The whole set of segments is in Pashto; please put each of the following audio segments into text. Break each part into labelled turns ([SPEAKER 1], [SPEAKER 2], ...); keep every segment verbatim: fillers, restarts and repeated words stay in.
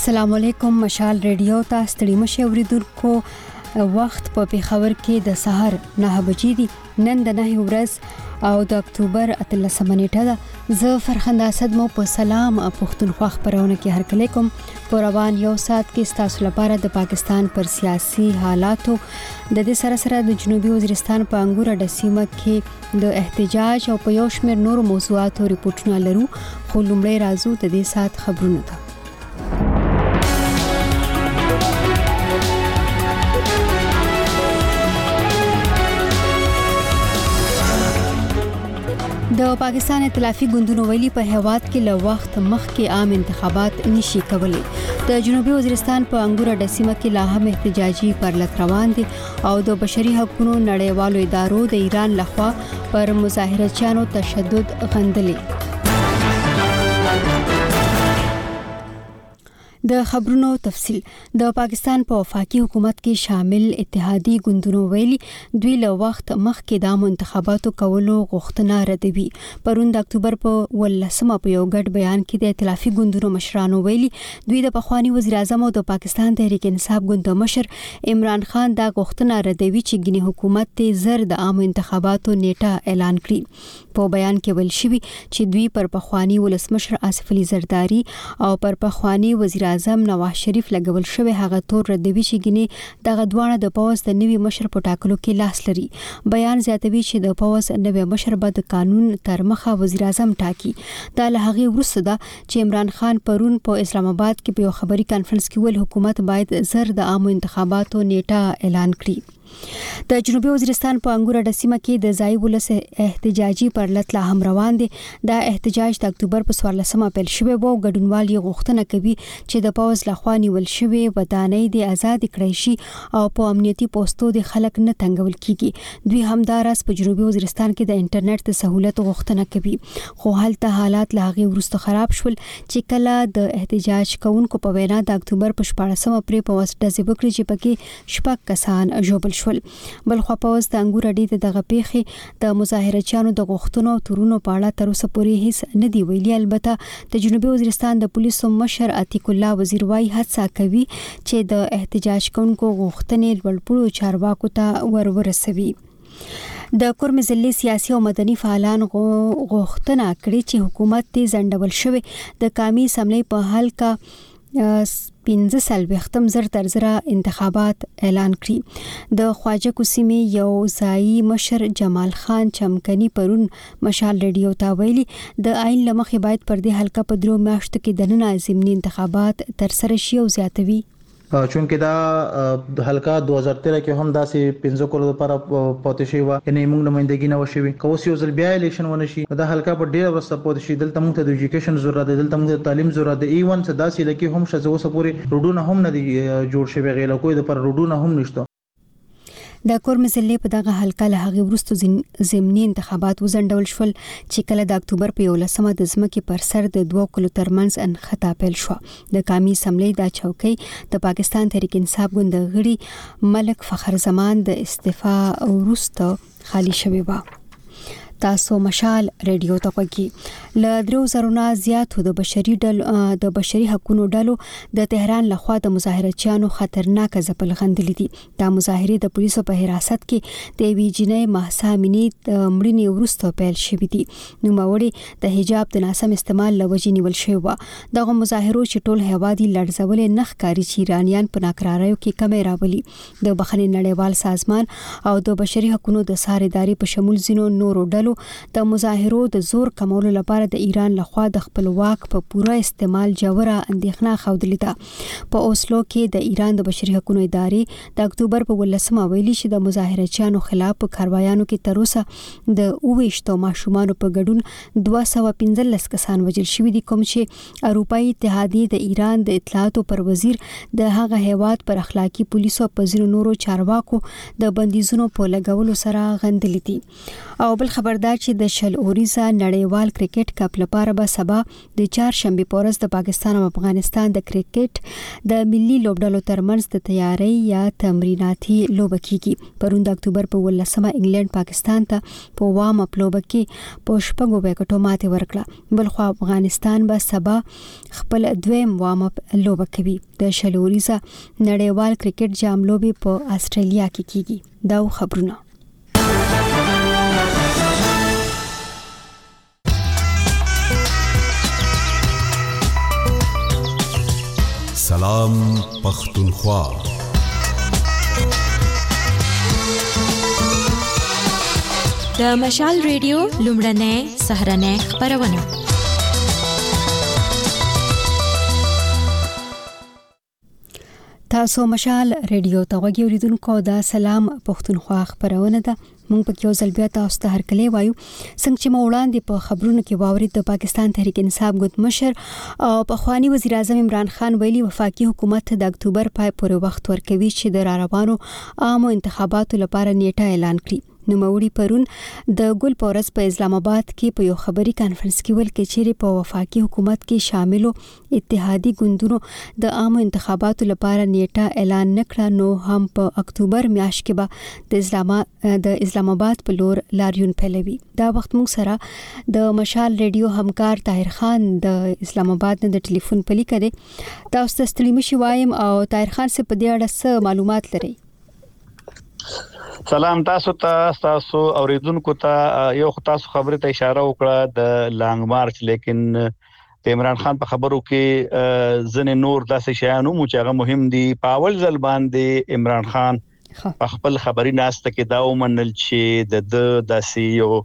[SPEAKER 1] السلام علیکم. مشال ریډیو ته ستړي مشه اوریدونکو. وخت په پیښور کې د سحر نه بجې دي. نن د نه ورځ او د اکتوبر اتلسمه نیټه ده. زه فرخنده اسد مو په سلام پښتونخوا خبرونه کې هرکلی کوم. په روان یو سات کې ستاسو لپاره د پاکستان پر سیاسي حالاتو د دې سره سره د جنوبي وزیرستان په انګور ډسیمه کې د احتجاج او په یو شمېر نور موضوعاتو ریپورتونه لرو. خو لومړی راځو د دې سات خبرونه ته. د پاکستان ائتلافي ګوندونو ویلي په هیواد کې له وخت مخکې عام انتخابات نشي کولای. د جنوبي وزیرستان په انګور ډسیمه کې لا هم احتجاجي پرلط روان دي او د بشري حقوقو نړیوالو ادارو د ایران لخوا پر مظاهرچیانو تشدد غندلي. د خبرونو تفصيل. د پاکستان په وفاقي حکومت کې شامل اتحادی ګوندونو ویلي دوی له وخت مخکې د انتخاباتو کولو غوښتنه ردوي. پرون د اکتوبر په ولسمه په یو ګډ بیان کې د ائتلافي ګوندونو مشرانو ویلي دوی د پخوانی وزیر اعظم او د پاکستان تحریک انصاف ګوند مشر عمران خان دا غوښتنه ردوي چې ګینه حکومت ته زر د عام انتخاباتو نیټه اعلان کړي. په بیان کې ویل شوی چې دوی پر پخوانی ولسمشر آصف علي زرداری او پر پخوانی وزیر اعظم نواز شریف لګول شوی هغه تور ردوي چې ګینه دغه دوانه د پوز د نوي مشر په ټاکلو کې لاس لري. بیان زیاتوي چې د پوز نوي مشر به د قانون تر مخه وزیر اعظم ټاکي. دا له هغه وروسته ده چې عمران خان پرون په اسلام آباد کې په یو خبري کانفرنس کې ویل حکومت باید زر د عام انتخاباتو نیټه اعلان کړي. د جنوبي وزیرستان په انګور ډسیمه کې د ځای ولس احتجاجي پرلط لا هم روان دي. دا احتجاج د اکتوبر په څوارلسمه پیل شوی و. ګډونوال یې غوښتنه کوي چې د پوز لخوا نیول شوی ودانۍ د آزاد کړی شي او په امنیتي پوسټو د خلک نه تنګول کیږي. دوی همدارس په جنوبي وزیرستان کې د انټرنیټ د سہولت غوښتنه کوي. خو هلته حالات له هغه وروسته خراب شول چې کله د احتجاج کوونکو په وینا د اکتوبر په شپاړسمه پرې په واسطه ځبکړي چې پکې شپږ کسان ژوبل شول. بل خو په واس د انګور اډې دغه پیښې د مظاهرچیانو د غوښتنو او تورونو په اړه تر اوسه پورې هیڅ نه دی ویلي. البته د جنوبي وزیرستان د پولیسو مشر عتیق الله وزیر وايي هڅه کوي چې د احتجاج کوونکو غوښتنې لوړپوړو چارواکو ته ورورسوي. د کورم ضلع سیاسي او مدني فعالان غوښتنه کړې چې حکومت ته ځنډول شوی د قومي اسمبلی په حل کا پنځه سال وختم زر تر زر انتخابات اعلان کړي. د خواجه کوسیمه یو ځای مشر جمال خان چمکنی پرون مشال ریډیو ته ویلي د عین لمخې باید پر دې حلقه په درو میاشتو کې د نن ضمني انتخابات تر سره شي او زیاتوي.
[SPEAKER 2] چونکه دا د حلقه دوه هزار تیرہ کې هم داسې پنځه کول لپاره پاتې شي و یعنی موږ نمائندګي نه وشوي. کوس یو ځل بیا الیکشن ونه شي دا حلقه په ډیره ورسته پاتې شي. دلته موږ ته د ایجوکیشن ضرورت دی, دلته موږ ته تعلیم ضرورت دی. ایون څه داسې لکه هم شزه وسه پوری روډونه هم نه دي جوړ شوی. غیله کوی د پر روډونه هم نشته.
[SPEAKER 1] د کورم ضلع په دغه حلقه له هغه وروسته ضمني انتخابات وزندول شول چې کله د اکتوبر په یولسمه د ځمکې پر سر د دوه کلو ترمنځ انخطا پیل شو. د قومي اسمبلی د چوکۍ د پاکستان تحریک انصاف ګوند غړي ملک فخر زمان د استعفا وروسته خالی شوی و. تاسو مشال ریډیو ته کوي. ل درو زرونه زیاتو د بشري ډلو د بشري حقوقو ډلو د تهران لخوا د مظاهرچیانو خطرناک ځپل غندلې دي. دا مظاهره د پولیسو په حراست کې د وی جنې محسا امینی د مړینې وروسته پیل شوې دي. نو ماوړي د حجاب د ناسم استعمال لوجې نیول شوی و. دغه مظاهرو چې ټول هوادي لړزول نه ښکاری چې ایرانیان په ناکراریو کې کمی راولي. د بخښنې نړیوال سازمان او د بشري حقوقو د ساریداري په شمول زینو نورو ډلو د مظاهرو د زور کمولو لپاره د ایران لخوا د خپل واک په پوره استعمال جوړه اندېښنه خوده ده. په اوسلو کې د ایران د بشري حقوقو ادارې د اکتوبر په ولسمه ویلي چې د مظاهرچیانو خلاف په کاروایانو کې تر اوسه د اوويشتو ماشومان په ګډون دوه سوه پنځلس کسان وژل شوي دي. کوم چې اروپאי اتحادیه د ایران د اطلاعاتو پر وزیر د هغه هیواد پر اخلاقی پولیسو په ځینو نورو چارواکو د بندیزونو په لګولو سره غندلې دي. او بل خبر دا چې د شل اوریزه نړیوال کرکټ کپ لپاره به سبا د چهارشنبه په ورځ د پاکستان او افغانستان د کرکټ د ملي لوبډلو ترمنځ د تیاری یا تمریناتي لوبه کیږي. پرون د اکتوبر په ولسمه انګلند پاکستان ته په وام اپ لوبه کې په شپږو وکټو ماتې ورکړه. بلخو افغانستان به سبا خپل دویم وام اپ لوبه کوي. د شل اوریزه نړیوال کرکټ جام لوبي په استرالیا کې کیږي. دا خبرونه.
[SPEAKER 3] سلام پختونخوا.
[SPEAKER 4] د مشال ریډیو لومړنۍ سهرنۍ خبرونه.
[SPEAKER 1] تاسو مشال ریډیو ته غوږی اوریدونکو دا سلام پختونخوا خبرونه ده. مونږ په یو ځل بیا تاسو ته هرکلی وایو. څنګه چې مو وړاندې په خبرونو کې واورید د پاکستان تحریک انصاف ګوند مشر او پخوانی وزیر اعظم عمران خان ویلي وفاقي حکومت د اکتوبر پای پورې وخت ورکوي چې د را روانو عامو انتخاباتو لپاره نیټه اعلان کړي. نو موري پرون د ګل پورس په اسلام آباد کې په یو خبري کانفرنس کې ویل کې چې په وفاقي حکومت کې شاملو اتحادي ګوندونو د عامو انتخاباتو لپاره نیټه اعلان نکړه نو هم په اکتوبر میاشت کې به د اسلام د اسلام آباد په لور لاریون پیلوي. دا وخت موږ سره د مشال ریډیو همکار طاهر خان د اسلام آباد نه د ټلیفون پلی کړي. تاسو ته ستړي مشي وایم او طاهر خان څخه په دې اړه څه معلومات لرئ؟
[SPEAKER 5] سلام تاسو ته تاسو اوریدونکو ته یو تاسو خبره ته اشاره وکړه د لانګ مارچ، لیکن د عمران خان په خبرو کې ځنې نور داسې شیان مو چې هغه مهم دي. په اول ځل باندې عمران خان په خپل خبري ناسته کې دا ومنل چې د د داسې یو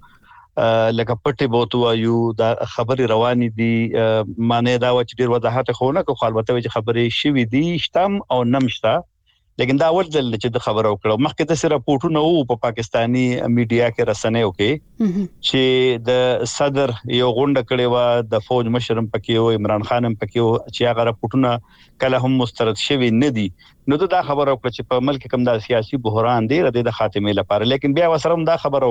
[SPEAKER 5] لکه پټي بوتو یو دا خبري رواني دي. معنی دا و چې ډیر وضاحت خو نه کوي، البته چې خبري شوي دي شتم او نمشتا، لیکن دا اول ځل چې د خبرو کړو. مخکې د سره راپورټونه وو په پاکستانی میډیا کې رسنیو کې چې د صدر یو غونډه کړې و، د فوج مشرم پکې و، عمران خان هم پکې و، چې هغه راپورټونه کله هم مسترد شوي نه دي. نو دا خبرو کړ چې په ملک کوم د سیاسي بحران دی د خاتمه لپاره، لیکن بیا وسره هم دا خبرو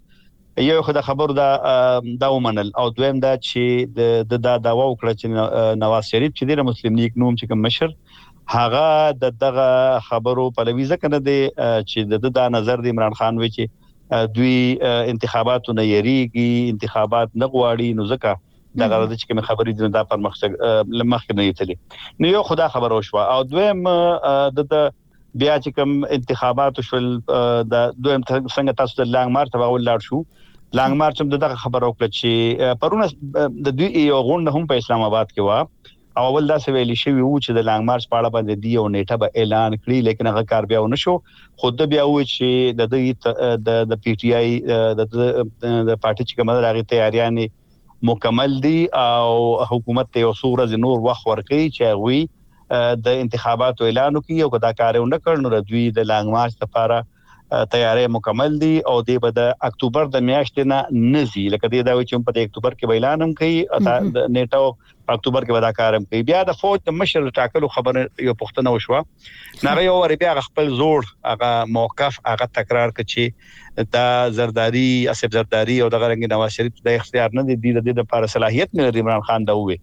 [SPEAKER 5] کړه یو خدای خبر دا دا ومنل او دویم دا چې د دا داوا وکړه چې نواز شریف چې د مسلم لیگ نوم چې کوم مشر هغه د دغه خبرو په لويزه کنه دي چې د دا نظر د عمران خان وی چې دوی انتخاباتو نه یریږي، انتخابات نه غواړي، نو ځکه دغه د چې کوم خبرې دي دا پر مخ مخ نه یتلی. نو یو خدا خبر وشو او دویم د بیا چې کوم انتخابات شول د دویم څنګه تاسو د لانګ مارچ په اول لاړ شو. لانګ مارچ هم دغه خبر وکړه چې پرونه د دوی یو غونډه هم په اسلام آباد کې و او اول دا څه ویل شي وو چې د لانګ مارچ په اړه باندې دی او نیټه به اعلان کړی، لیکن هغه کار بیا ونه شو. خود بیا و چې د د د پی ټی آی د د پارټي چې کومه راغی تیاریان مکمل دي او حکومت ته اوسوره د نور وخت ورکړي چې وی د انتخاباتو اعلان وکړي او دا کار نه کړنو د دوی د لانګ مارچ لپاره تیاری مکمل دي او د به د اکتوبر د میاشتې نه نزي لکه د دا چې په اکتوبر کې اعلان هم کوي د نیټو په اکتوبر کې ودا کارم کوي. بیا د فوج د مشر ټاکلو خبره یو پښتنه وشوه نه یو ور بیا خپل زوړ هغه موقف هغه تکرار کړي دا زرداری اسف زرداری او د غرنګ نواز شریف د اختیار نه دي د د لپاره صلاحیت نه لري عمران خان دا وې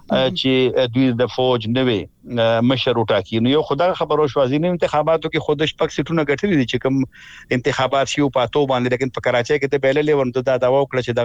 [SPEAKER 5] چې دوی د فوج نوې مشر وټاکي. نو یو خدای خبرو شو ځینې انتخاباتو کې خودش پک سټونه غټلې دي چې کوم انتخابات شي په پاتو باندې، لیکن په کراچۍ کې ته بیللې ورته دا داوا وکړه چې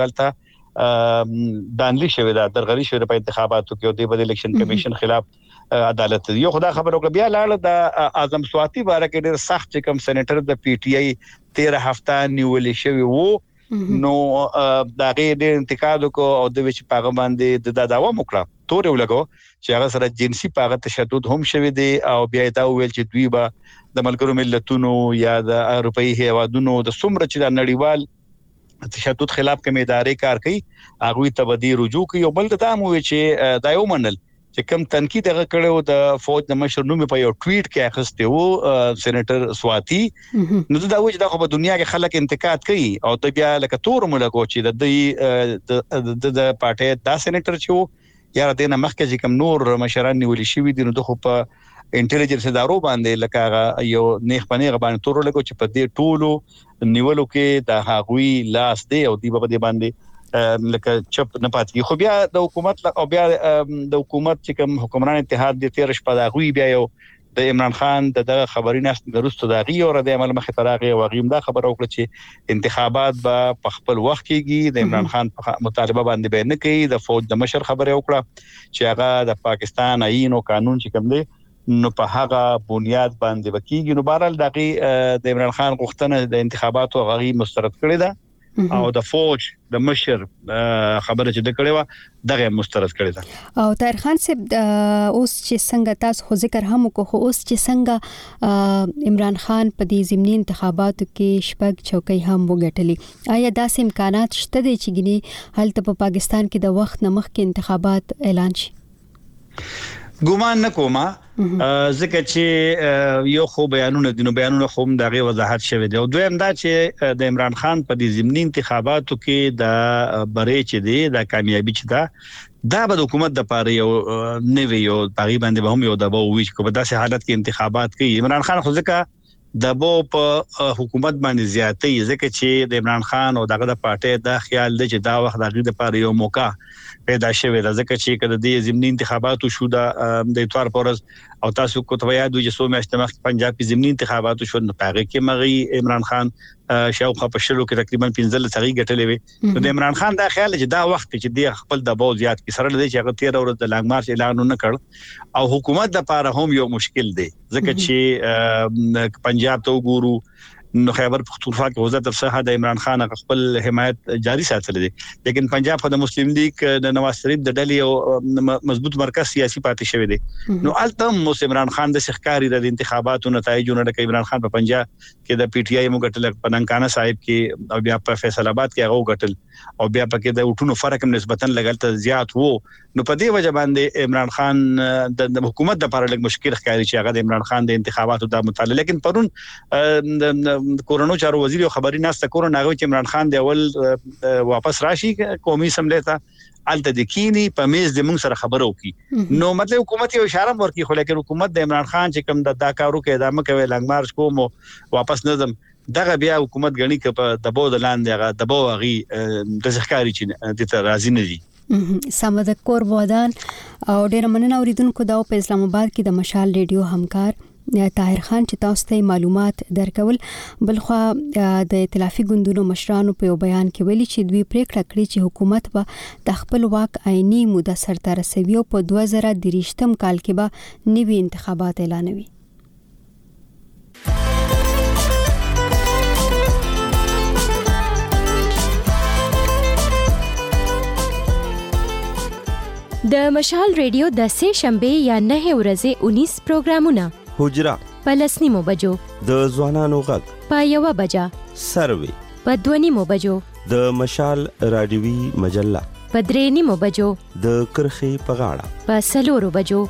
[SPEAKER 5] دغلطه دانلی شوی دا درغلي شوی په انتخاباتو کې او د بد الیکشن کمیشن خلاف عدالت. یو خدای خبرو کړ بیا لاړ د اعظم سواتی باره کې ډېر سخت چې کوم سېنیټر د پی ټی آی تیرہ هفته نیولې شوی وو. نو دا غي د انتقاد کو او د وچ پاغه باندې د داوا وکړه تور یو لګو چې هغه سره جنسي پاغه تشدد هم شوی دی او بیا دا ویل چې دوی به د ملګرو ملتونو یا د اروپאי هیوادونو د څومره چې د نړیوال تشدد خلاف کوم ادارې کار کوي هغه ته بدی رجوع کوي. او بل دا مو چې دا یو منل چې کوم تنقید هغه کړو د فوج د مشر نوم په یو ټویټ کې اخسته وو سېنیټر سواتی. نو دا وایي دا خو په دنیا کې خلک انتقاد کوي او ته بیا لکه تور ملګو چې د د د پارټي دا سېنیټر چې یا د نه مخکې کوم نور مشران نیول شي دي نو د خو په انټيليجنس ادارو باندې لکه یو نیخ پنیغه باندې تور لګو چې په دې ټولو نیولو کې د هغوی لاس دی او دی په دې باندې لکه چپ نه پاتې خو بیا د حکومت او بیا د حکومت چې کوم حکمران اتحاد د تیر شپه د هغوی بیا یو د عمران خان د خبري ناس درسته د غي او د عمل مخه تراغي او غیم دا خبر او کړ چې انتخابات به په خپل وخت کېږي د عمران خان مطالبه باندې به نه کوي د فوج د مشر خبره وکړه چې هغه د پاکستان آئین او قانون چې کوم دی نو په هغه بنیاد باندې وکیږي نو بهرحال دغه د عمران خان غوښتنه د انتخاباتو غي مسترد کړی ده او د فوج د مشر خبره چې د کړي و دغه مسترد کړي ده
[SPEAKER 1] او طاهر خان صاحب اوس چې څنګه تاسو خو ذکر هم وکړو اوس چې څنګه عمران خان په دې ضمني انتخاباتو کې شپږ چوکۍ هم وګټلې آیا داسې امکانات شته دي چې ګني هلته په پاکستان کې د وخت نه مخکې انتخابات اعلان شي
[SPEAKER 5] ګومان نکوما ځکه چې یو خو بیانونه دي نو بیانونه خو دغه وضاحت شوی دی او دویم دا چې د عمران خان په دې ضمني انتخاباتو کې د بری چې دی د کامیابی چې دا دا به حکومت د پاره یو نوی یو تقریبا د هم یو د بو ویچ کو په داسې حالت کې انتخابات کوي عمران خان خو ځکه د بو په حکومت باندې زیاتې ځکه چې د عمران خان او دغه د پارټي د خیال دی چې دا وخت دغه د پاره یو موقع پیدا شوه د ځکه چې کله د ضمني انتخاباتو شو د اتوار پورز او تاسو کو ته یاد وي چې سو میاشتې مخکې پنجاب کې ضمني انتخاباتو شو نو پاره کې مغي عمران خان شاوخوا په شلو کې تقریبا پنځه لسغي ګټلې وي نو د عمران خان دا خیال چې دا وخت چې د خپل د بو زیات کې سره لدی چې هغه تیر ورځ د لانګ مارچ اعلان نه کړ او حکومت د پاره هم یو مشکل دی ځکه چې پنجاب ته وګورو نو خیبر پختونخوا کې وزارت الصحه د عمران خان خپل حمایت جاری ساتل دي لیکن پنجاب خو د مسلم لیگ د نواز شریف د ډلې او مضبوط مرکز سیاسي پاتې شوی دی نو التم مو عمران خان د سخکاری د انتخاباتو نتایجونه د عمران خان په پنجاب کې د پی ټ آی موګټل پننکانه صاحب کې او بیا په فیصل آباد کې هغه وګټل او بیا پکې د وټونو فرق هم نسبتا لګلته زیات وو نو په دې وجه باندې عمران خان د حکومت د لپاره لږ مشکل ښکاري چې هغه د عمران خان د انتخاباتو د متعلق لیکن پرون کورونو چارو وزیر خبري ناسته کورونه هغه چې عمران خان د اول واپس راشي قومي اسمبلی ته الته د کینی په میز د موږ سره خبرو کی نو مطلب حکومت یو اشاره ورکړي خو لیکن حکومت د عمران خان چې کوم د دا کارو کې ادامه کوي لنګ مارچ کوم واپس نظم دغه بیا حکومت غني کې د بو د لاندې هغه د بو غي د ځخکاری چې د ته راځي نه دي
[SPEAKER 1] سمد کور بودان او ډیر مننه اوریدونکو دا په اسلام آباد کې د مشال ریډیو همکار طاهر خان چې تاسو ته معلومات درکول بلخو د ائتلافي ګوندونو مشرانو په بیان کې ویلي چې دوی پریکړه کړې چې حکومت به د خپل واک آئینی موده سرته رسوي او په دوه زره دریشتم کال کې به نوي انتخابات اعلانوي
[SPEAKER 4] د مشال ریډیو د سه شنبه یا نه ورځې انیس پروګرامونه
[SPEAKER 6] حجرا
[SPEAKER 4] پلسنیمو بجو
[SPEAKER 6] د ځوانانو غږ
[SPEAKER 4] په یو بجا
[SPEAKER 6] سروي
[SPEAKER 4] په دونیمو بجو
[SPEAKER 6] د مشال رادیوي مجله
[SPEAKER 4] په درېنیمو بجو
[SPEAKER 6] د کرخي په غاړه
[SPEAKER 4] په سلورو بجو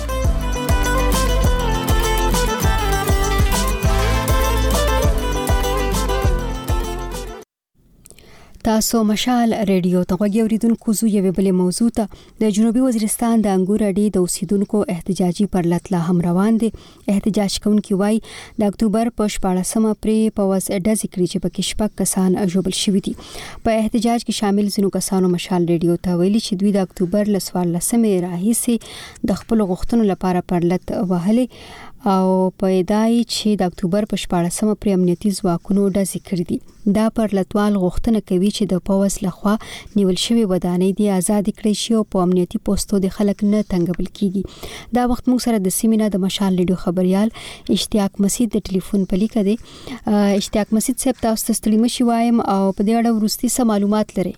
[SPEAKER 1] تاسو مشال ریډیو ته غوږی اوریدونکو زو یو بل موضوع ته د جنوبي وزیرستان د انګور اډې د اوسیدونکو احتجاجي پرلط لا هم روان دي احتجاج کوونکي وای د اکتوبر په شپاړسمه پرې په وس اډه ذکر چې پکې شپږ کسان اجوبل شوي دي په احتجاج کې شامل زینو کسانو مشال ریډیو ته ویلي چې دوی د اکتوبر لسوالسمه راهیسي د خپل غوښتنو لپاره پرلط وهلي او په ادعای چې د اکتوبر په شپاړسمه پر امنیتي ځواکونو د ذکر دي دا پرلطوال غوښتنه کوي چې د پوس لخوا نیول شوی ودانۍ دی آزاد کړي شي او په امنیتي پوسټو د خلک نه تنګبل کیږي دا وخت موږ سره د سیمینار د مشال ریډیو خبريال اشتیاق مسید د ټلیفون په لیکه دی اشتیاق مسید صاحب تاسو ته ستړي مشي وایم او په دې اړه ورستي سم معلومات لري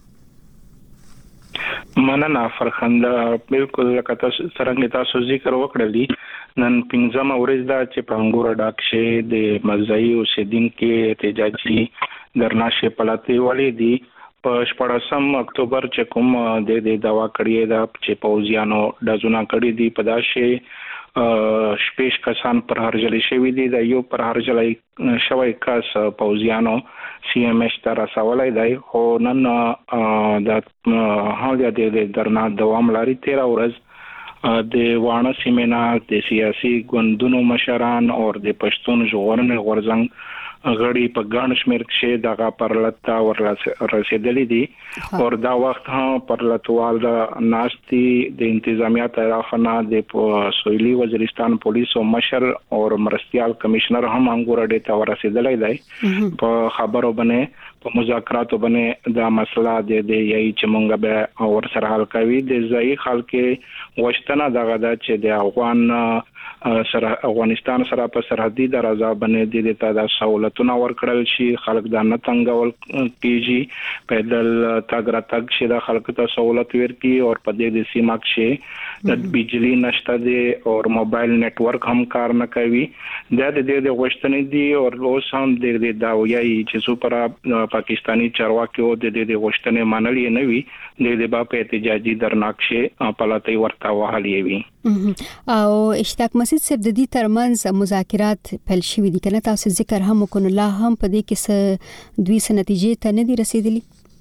[SPEAKER 7] مننه فرخنده بالکل لکه تاسو څنګه تاسو ذکر وکړلی نن پنځمه ورځ دا چې په انګور ډاکشه د مزایي اوسیدونکو احتجاجي درناشه پلاته والی دي په شپږم اکتوبر چې کوم د دې دوا کړی دا چې پوزیانو دزونه کړی دي په داسې شپږ کسان پر هرجلی شوی دي د یو پر هرجلی شوی کس پوزیانو سی ام ایس تر رسولای دی خو نن د حال د درنا دوام لري تیر ورځ د وانه سیمنا د سیاسي ګوندونو مشران او د پښتون ژغورنې غورځنګ غړي په ګڼ شمېر کې دغه پرلطه ورسېدلې دي او دا وخت هم پرلطوال د ناشتي د انتظامیه طرفنا د سویلي وزیرستان پولیسو مشر او مرستيال کمشنر هم انګورډه ته ورسېدلې دی په خبرو باندې په مذاکراتو باندې دا مسله د دې یي چې مونږ به اور سره حل کوي د ځای خلک وشتنه دغه د چې د افغان سره افغانستان سره په سرحدي درازه باندې د تعداد سہولتونه ورکړل شي خلک دا نه تنګول کیږي پیدل تاګرا تک شي د خلک ته سہولت ورکړي او په دې د سیمه کې د بجلی نشته دي او موبایل نتورک هم کار نه کوي دا د دې د غوښتنې دي او اوس هم د دې داویي چې سوپر پاکستانی چارواکي او د دې د غوښتنې منلې نه وي د دې په احتجاجي درناکشه پلاته ورته وهلې وي
[SPEAKER 1] او اشتاق مسجد صاحب د دې ترمنځ مذاکرات پیل شوي دي کنه تاسو ذکر هم وکړو لا هم په دې کې څه دوی څه نتیجې ته نه دي رسیدلي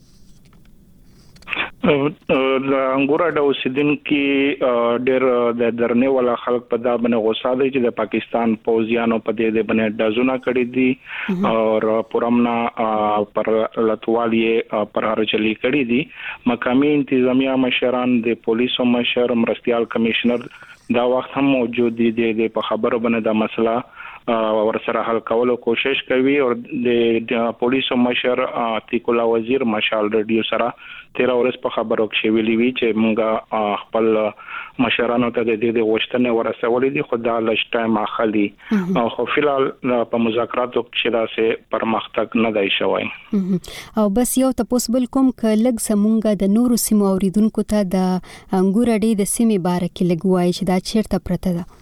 [SPEAKER 7] د انګورا د اوسیدونکو ډېر د درنه ولا خلک په دا باندې غوسه دي چې د پاکستان پوځیانو په دې باندې دزونه کړی دي او پرمنا پر لټوالي پر هرچلي کړی دي مقامي انتظامیه مشران د پولیسو مشر مرستيال کمشنر دا وخت هم موجود دي د په خبرو باندې دا مسله ورسره حل کولو کوشش کوي او د پولیسو مشر عتیق الله وزیر مشال ریډیو سره تیرا ورځ په خبرو کې ویلي وی چې موږ خپل مشرانو ته د دې غوښتنې ورسولې دي خو دا لږ ټایم اخلي او خو فلال په مذاکراتو کې داسې پرمختګ نه دی شوی
[SPEAKER 1] او بس یو تاسو بل کوم ک لګ سمونګه د نورو سیمو اوریدونکو ته د انګورډي د سیمې باره کې لګوي چې دا چیرته پرته ده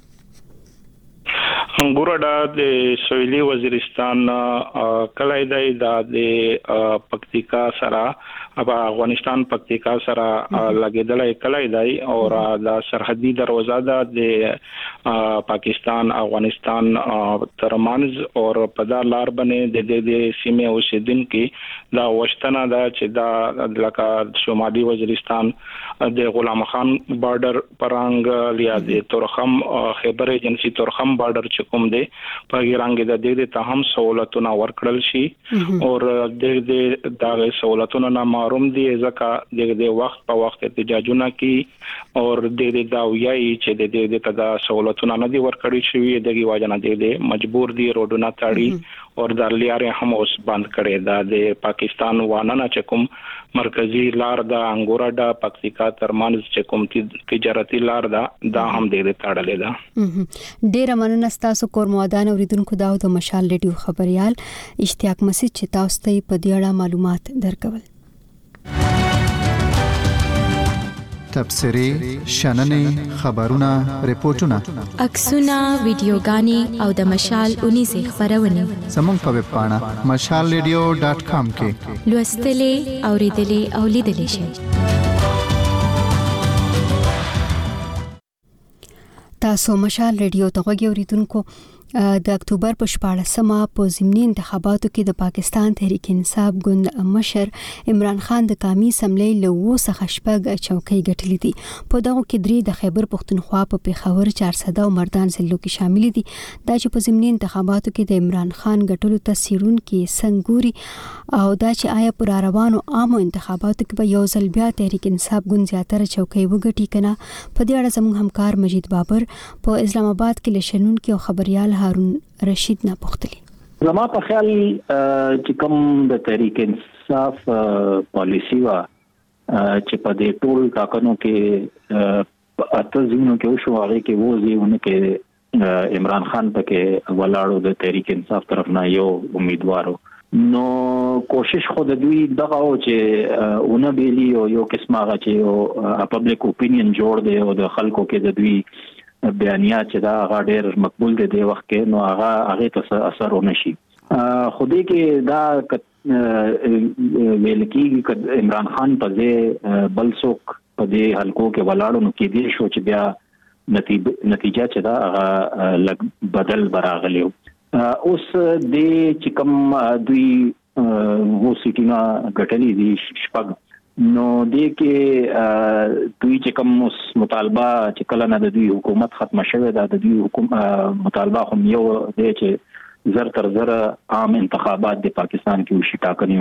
[SPEAKER 7] انګورډا د سویلي وزیرستان کلای دی د پکتیکا سره افغانستان پکتیکا سره لګیدلای کلای دی او د سرحدي دروازه ده د پاکستان افغانستان ترمنځ او په دا لار باندې د دې سیمه اوسیدونکو دا وشتنه ده چې دا لکه شمالي وزیرستان د غلام خان بارډر پرنګ لیا د تورخم خیبر ایجنسی تورخم بارډر چې کوم دی په ګرانګ د دې ته هم سہولتونه ورکړل شي او د دې د سہولتونو نه محروم دي ځکه د دې وخت په وخت احتجاجونه کوي او د دې داویي چې د دې ته د سہولتونو نه دي ورکړل شي دغه واجنه دي مجبور دي روډونه تاړي او د لیارې هم اوس بند کړي دا د پاکستان وانه چې کوم مرکزی لار د انګورډا پکتیکا ترمنځ چې کوم تجارتي لار دا دا هم د دې تاړلې ده
[SPEAKER 1] ډېر مننه تاسو کور مودان اوریدونکو دا د مشال ریډیو خبريال اشتیاق مسجد چې تاسو ته په دې اړه معلومات درکول
[SPEAKER 8] تبصري شننې خبرونه ریپورتونه
[SPEAKER 4] عکسونه ویډیوګانې او د مشال اونیزه خبرونه
[SPEAKER 8] زموږ په ویب پاڼه مشال ریډیو ډاټ کام کې
[SPEAKER 4] لوستلې اوریدلې او لیدلې شئ
[SPEAKER 1] تاسو مشال ریډیو ته غوږی اوریدونکو د اکتوبر په شپاړسمه په ضمني انتخاباتو کې د پاکستان تحریک انصاف ګوند مشر عمران خان د قومي اسمبلی له وسه شپږ چوکۍ ګټلې دي په دغه کې درې د خیبر پښتونخوا په پیښور چارسده او مردان ضلعو کې شامل دي دا چې په ضمني انتخاباتو کې د عمران خان ګټلو تصویرون کې څنګهوري او دا چې آیا پر روانو عامو انتخاباتو کې به یو ځل بیا تحریک انصاف ګوند زیاتره چوکۍ وګټي کنه په دې اړه زموږ همکار مجید بابر په اسلام آباد کې لشنون کې خبريال هارون رشید نه پوښتلی
[SPEAKER 9] زما په خیال چې کوم د تحریک انصاف پالیسی وا چې په دې ټول ټاکنو کې اته ځینو کې وشو هغه کې وځيونه کې عمران خان پکې ولاړو د تحریک انصاف طرف نه یو امیدوارو نو کوشش خو د دوی دغه او چې اونه بیلی او یو قسمه هغه چې یو پبلک اپینین جوړ دی او د خلکو کې د دوی بیانیات چې دا هغه ډېر مقبول دي د وخت کې نو هغه هغه ته اثر ونشي خو دې کې دا ویل کېږي عمران خان په ځای بل څوک په دې حلقو کې ولاړو نو کې دې شو چې بیا نتیجه چې دا هغه لږ بدل براغلی اوس دې چې کوم دوی وو سیټینګ غټلې دي شپږ نو دې کې دوی چې کوم مطالبه چې کله نه د دوی حکومت ختم شوه دا د دوی حکومت مطالبه هم یو دی چې زر تر زر عام انتخابات د پاکستان کې وشي ټاکنې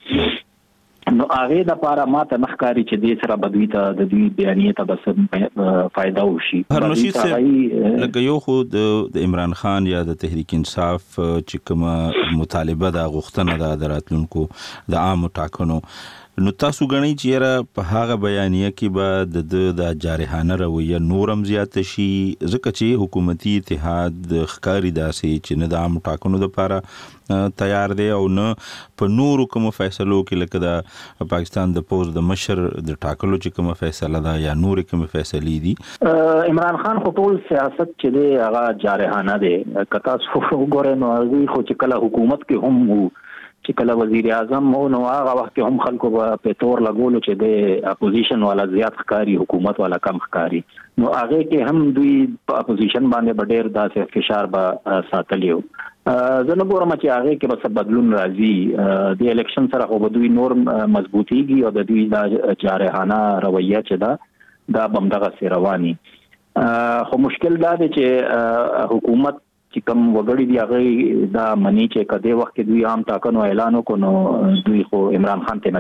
[SPEAKER 9] وشي نو هغه د لپاره ماته نخکاری چې دې سره بدوي ته د دوی بیانیه ته بس فائدہ وشي
[SPEAKER 10] هرمشي سره لکه یو خو د عمران خان یا د تحریک انصاف چې کومه مطالبه د غوښتنه د دراتلونکو د عام ټاکنو نو تاسو غنئ چې را په هغه بیانیه کې به د د جارحانه رویه نورم زیات شي ځکه چې حکومتي اتحاد ښکاری داسې چې نه د عام ټاکنو لپاره تیار دی او نه په نورو کوم فیصلو کې لکه د پاکستان د پوز د مشر د ټاکلو چې کوم فیصله ده یا نور کوم فیصلې دي
[SPEAKER 9] عمران خان خو ټول سیاست چې دی هغه جارحانه دی کتا څو وګورئ نو هغه خو چې کله حکومت کې هم وو چې کله وزیر اعظم مو نو هغه وخت هم خلکو په تور لګولو چې د اپوزیشن والا زیات ښکاری حکومت والا کم ښکاری نو هغه کې هم دوی په اپوزیشن باندې ډېر داسې فشار به ساتلیو زه نه ګورم چې هغه کې به بدلون راځي د الیکشن سره خو به دوی نور مضبوطیږي او د دوی د جارحانه رویه چې دا د بمدغه رواني خو مشکل دا دی چې حکومت چې کوم وګړي دی هغه دا منی چې کده وخت دوی عام ټاکنو اعلان وکړو دوی خو عمران خان ته نه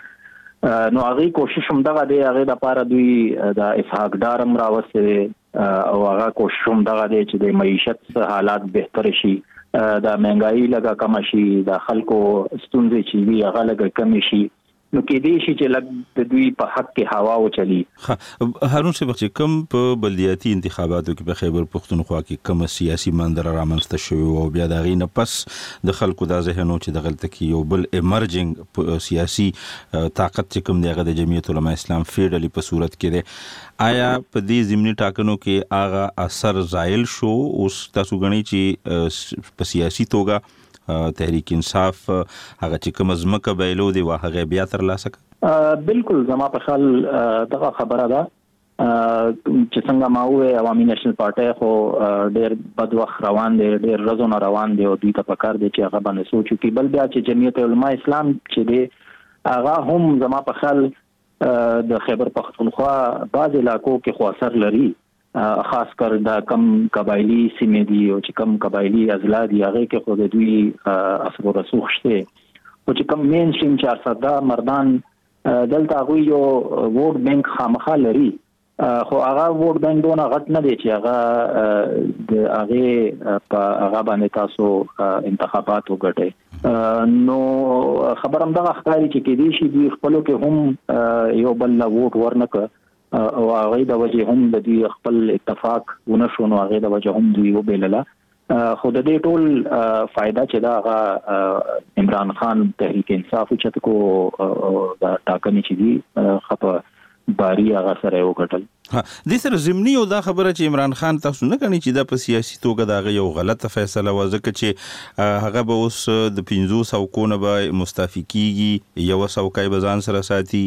[SPEAKER 9] غټي نو هغه کوشش هم دغه دی هغه د لپاره دوی د اسحاق ډارم راوسته او هغه کوشش هم دغه دی چې د معیشت حالات بهتر شي د مهنګای لګه کم شي د خلکو ستونزې چې وی هغه لګه کم شي نو کې دې شي چې لګ د دوی په حق کې هوا او چلی
[SPEAKER 10] هارون صاحب چې کوم په بلدیاتي انتخاباتو کې په خیبر پختونخوا کې کوم سیاسي منظر رامنځته شوی او بیا دا غینه پس د خلکو د ذهنو چې د غلطه کې یو بل ایمرجنګ سیاسي طاقت چې کوم دیغه د جمعیت العلماء اسلام فیډرالي په صورت کې ده آیا په دې ضمني ټاکنو کې هغه اثر زائل شو اوس تاسو غنئ چې په سیاسي توګه تحریک انصاف هغه چې کوم ځمکه بیلو دی واهغه بیا تر لاسه
[SPEAKER 9] بالکل زما په خیال دغه خبره ده چې څنګه ما وې عوامي نېشنل پارټي خو ډېر بد وخت روان دي ډېر رزونه روان دي او دوی ته پکار دي چې هغه باندې سوچو کې بل بیا چې جمعیت العلماء اسلام چې دی هغه هم زما په خیال د خیبر پختونخوا بعض علاقو کې خو اثر لري خاص کر د کم قبایلی سیمې دي او چې کم قبایلی اضلاع دي هغه کې خو د دوی اثر رسوخ شته او چې کم مین سیم چار صدا مردان دلته غوي یو ووټ بانک خامخا لري خو هغه ووټ بانک دونه غټ نه دی چې هغه د هغه په هغه باندې تاسو انتخابات وګټئ نو خبرم دغه ښکاری چې کې دي شي دوی خپلو کې هم یو بل ووټ ورنکړي او هغه د وجه هم د دې خپل اتفاق ونشو نو هغه د وجه هم دوی وبېلله خو د دې ټول فائدہ چې دا هغه عمران خان تحریک انصاف چې کو دا ټاکنې چې دي خطه باری هغه سره وکټل
[SPEAKER 10] ها د سره زمینی او دا خبره چې عمران خان تاسو نه غني چې دا په سیاسي توګه دا یو غلطه فیصله و ځکه چې هغه به اوس د پنځوس او کو نه به مستعفي کیږي یو څوکای بزان سره ساتي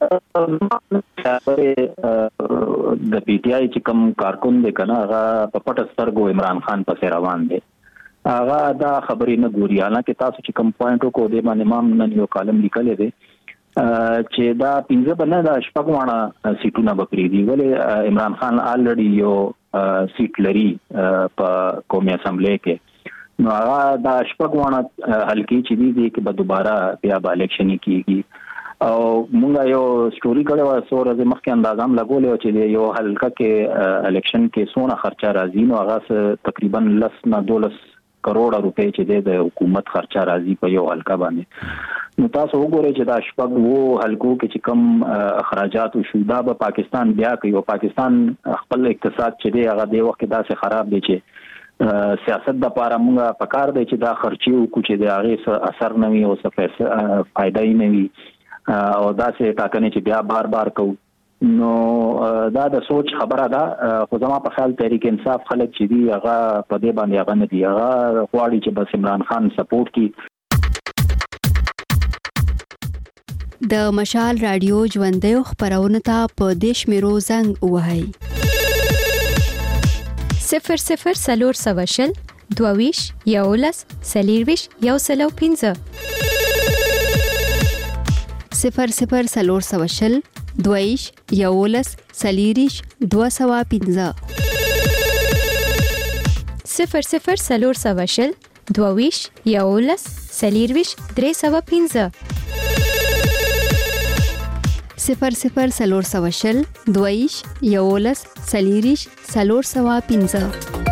[SPEAKER 9] د پی ټ آی چې کوم کارکون دی کنه هغه په پټ سترګو عمران خان پسې روان دی هغه دا خبرې نه ګوري حالانکه تاسو چې کوم پوینټ کو دی باندې مام نن یو کالم لیکل دی چې دا پنځه بنه د شپږوانه سیټونه بکری دي ولې عمران خان الریډي یو سیټ لري په قومي اسمبلی کې نو هغه د شپږوانه حلقې چې دي چې به دوباره بیا به الیکشن کیږي او مونږ یو سټوري کړو څو ورځې مخکې اندازام لګولې چې یو حلقه کې الیکشن کې سونه خرچه راځي نو هغه تقریبا لس نه دولس کروڑ روپے چې د حکومت خرچه راځي په یو حلقه باندې نو تاسو وګورئ چې دا شپږ وو حلقو کې چې کم اخراجات او شودا به پاکستان بیا کوي او پاکستان خپل اقتصاد چې دی هغه د وخت داسې خراب دی چې سیاست د لپاره موږ پکار دی چې دا خرچي او کوچې د هغه اثر نه وي او څه پیسې فائدہ یې نه وي او دا څه ټاکنې چې بیا بار بار کوو نو دا د سوچ خبره ده خو زما په خیال تحریک انصاف خلک چې دی هغه په دې باندې هغه نه دی هغه غواړي چې بس عمران خان سپورټ کی
[SPEAKER 1] د مشال رادیو ژوندۍ خبرونه ته په دیش میرو زنګ وهاي
[SPEAKER 4] صفر صفر سلور سواشل دوویش یولس سلیرویش یو سلو پینځه
[SPEAKER 1] صفر صفر سلور سوه شل دویش یولس سلیریش دوه سوه پنځه
[SPEAKER 4] صفر صفر سلور سوه شل دویش یولس سلیریش درې سوه پنځه
[SPEAKER 1] صفر صفر سلور سوه شل دویش یولس سلیریش سلور سوه پنځه.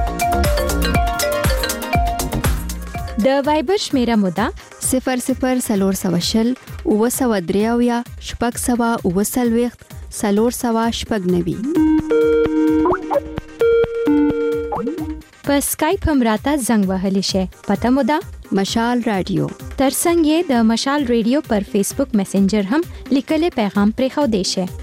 [SPEAKER 4] د وایبر شمیره مودا
[SPEAKER 1] صفر صفر سلور سوه شل اوه سوه درې اویا شپږ سوه اوه څلوېښت سلور سوه شپږ نوي.
[SPEAKER 4] په سکایپ هم راته زنګ وهلی شي. پته مودا
[SPEAKER 1] مشال رادیو.
[SPEAKER 4] ترڅنګ یې د مشال رادیو پر فیسبوک میسنجر هم لیکلي پیغام پرې خو دی شي.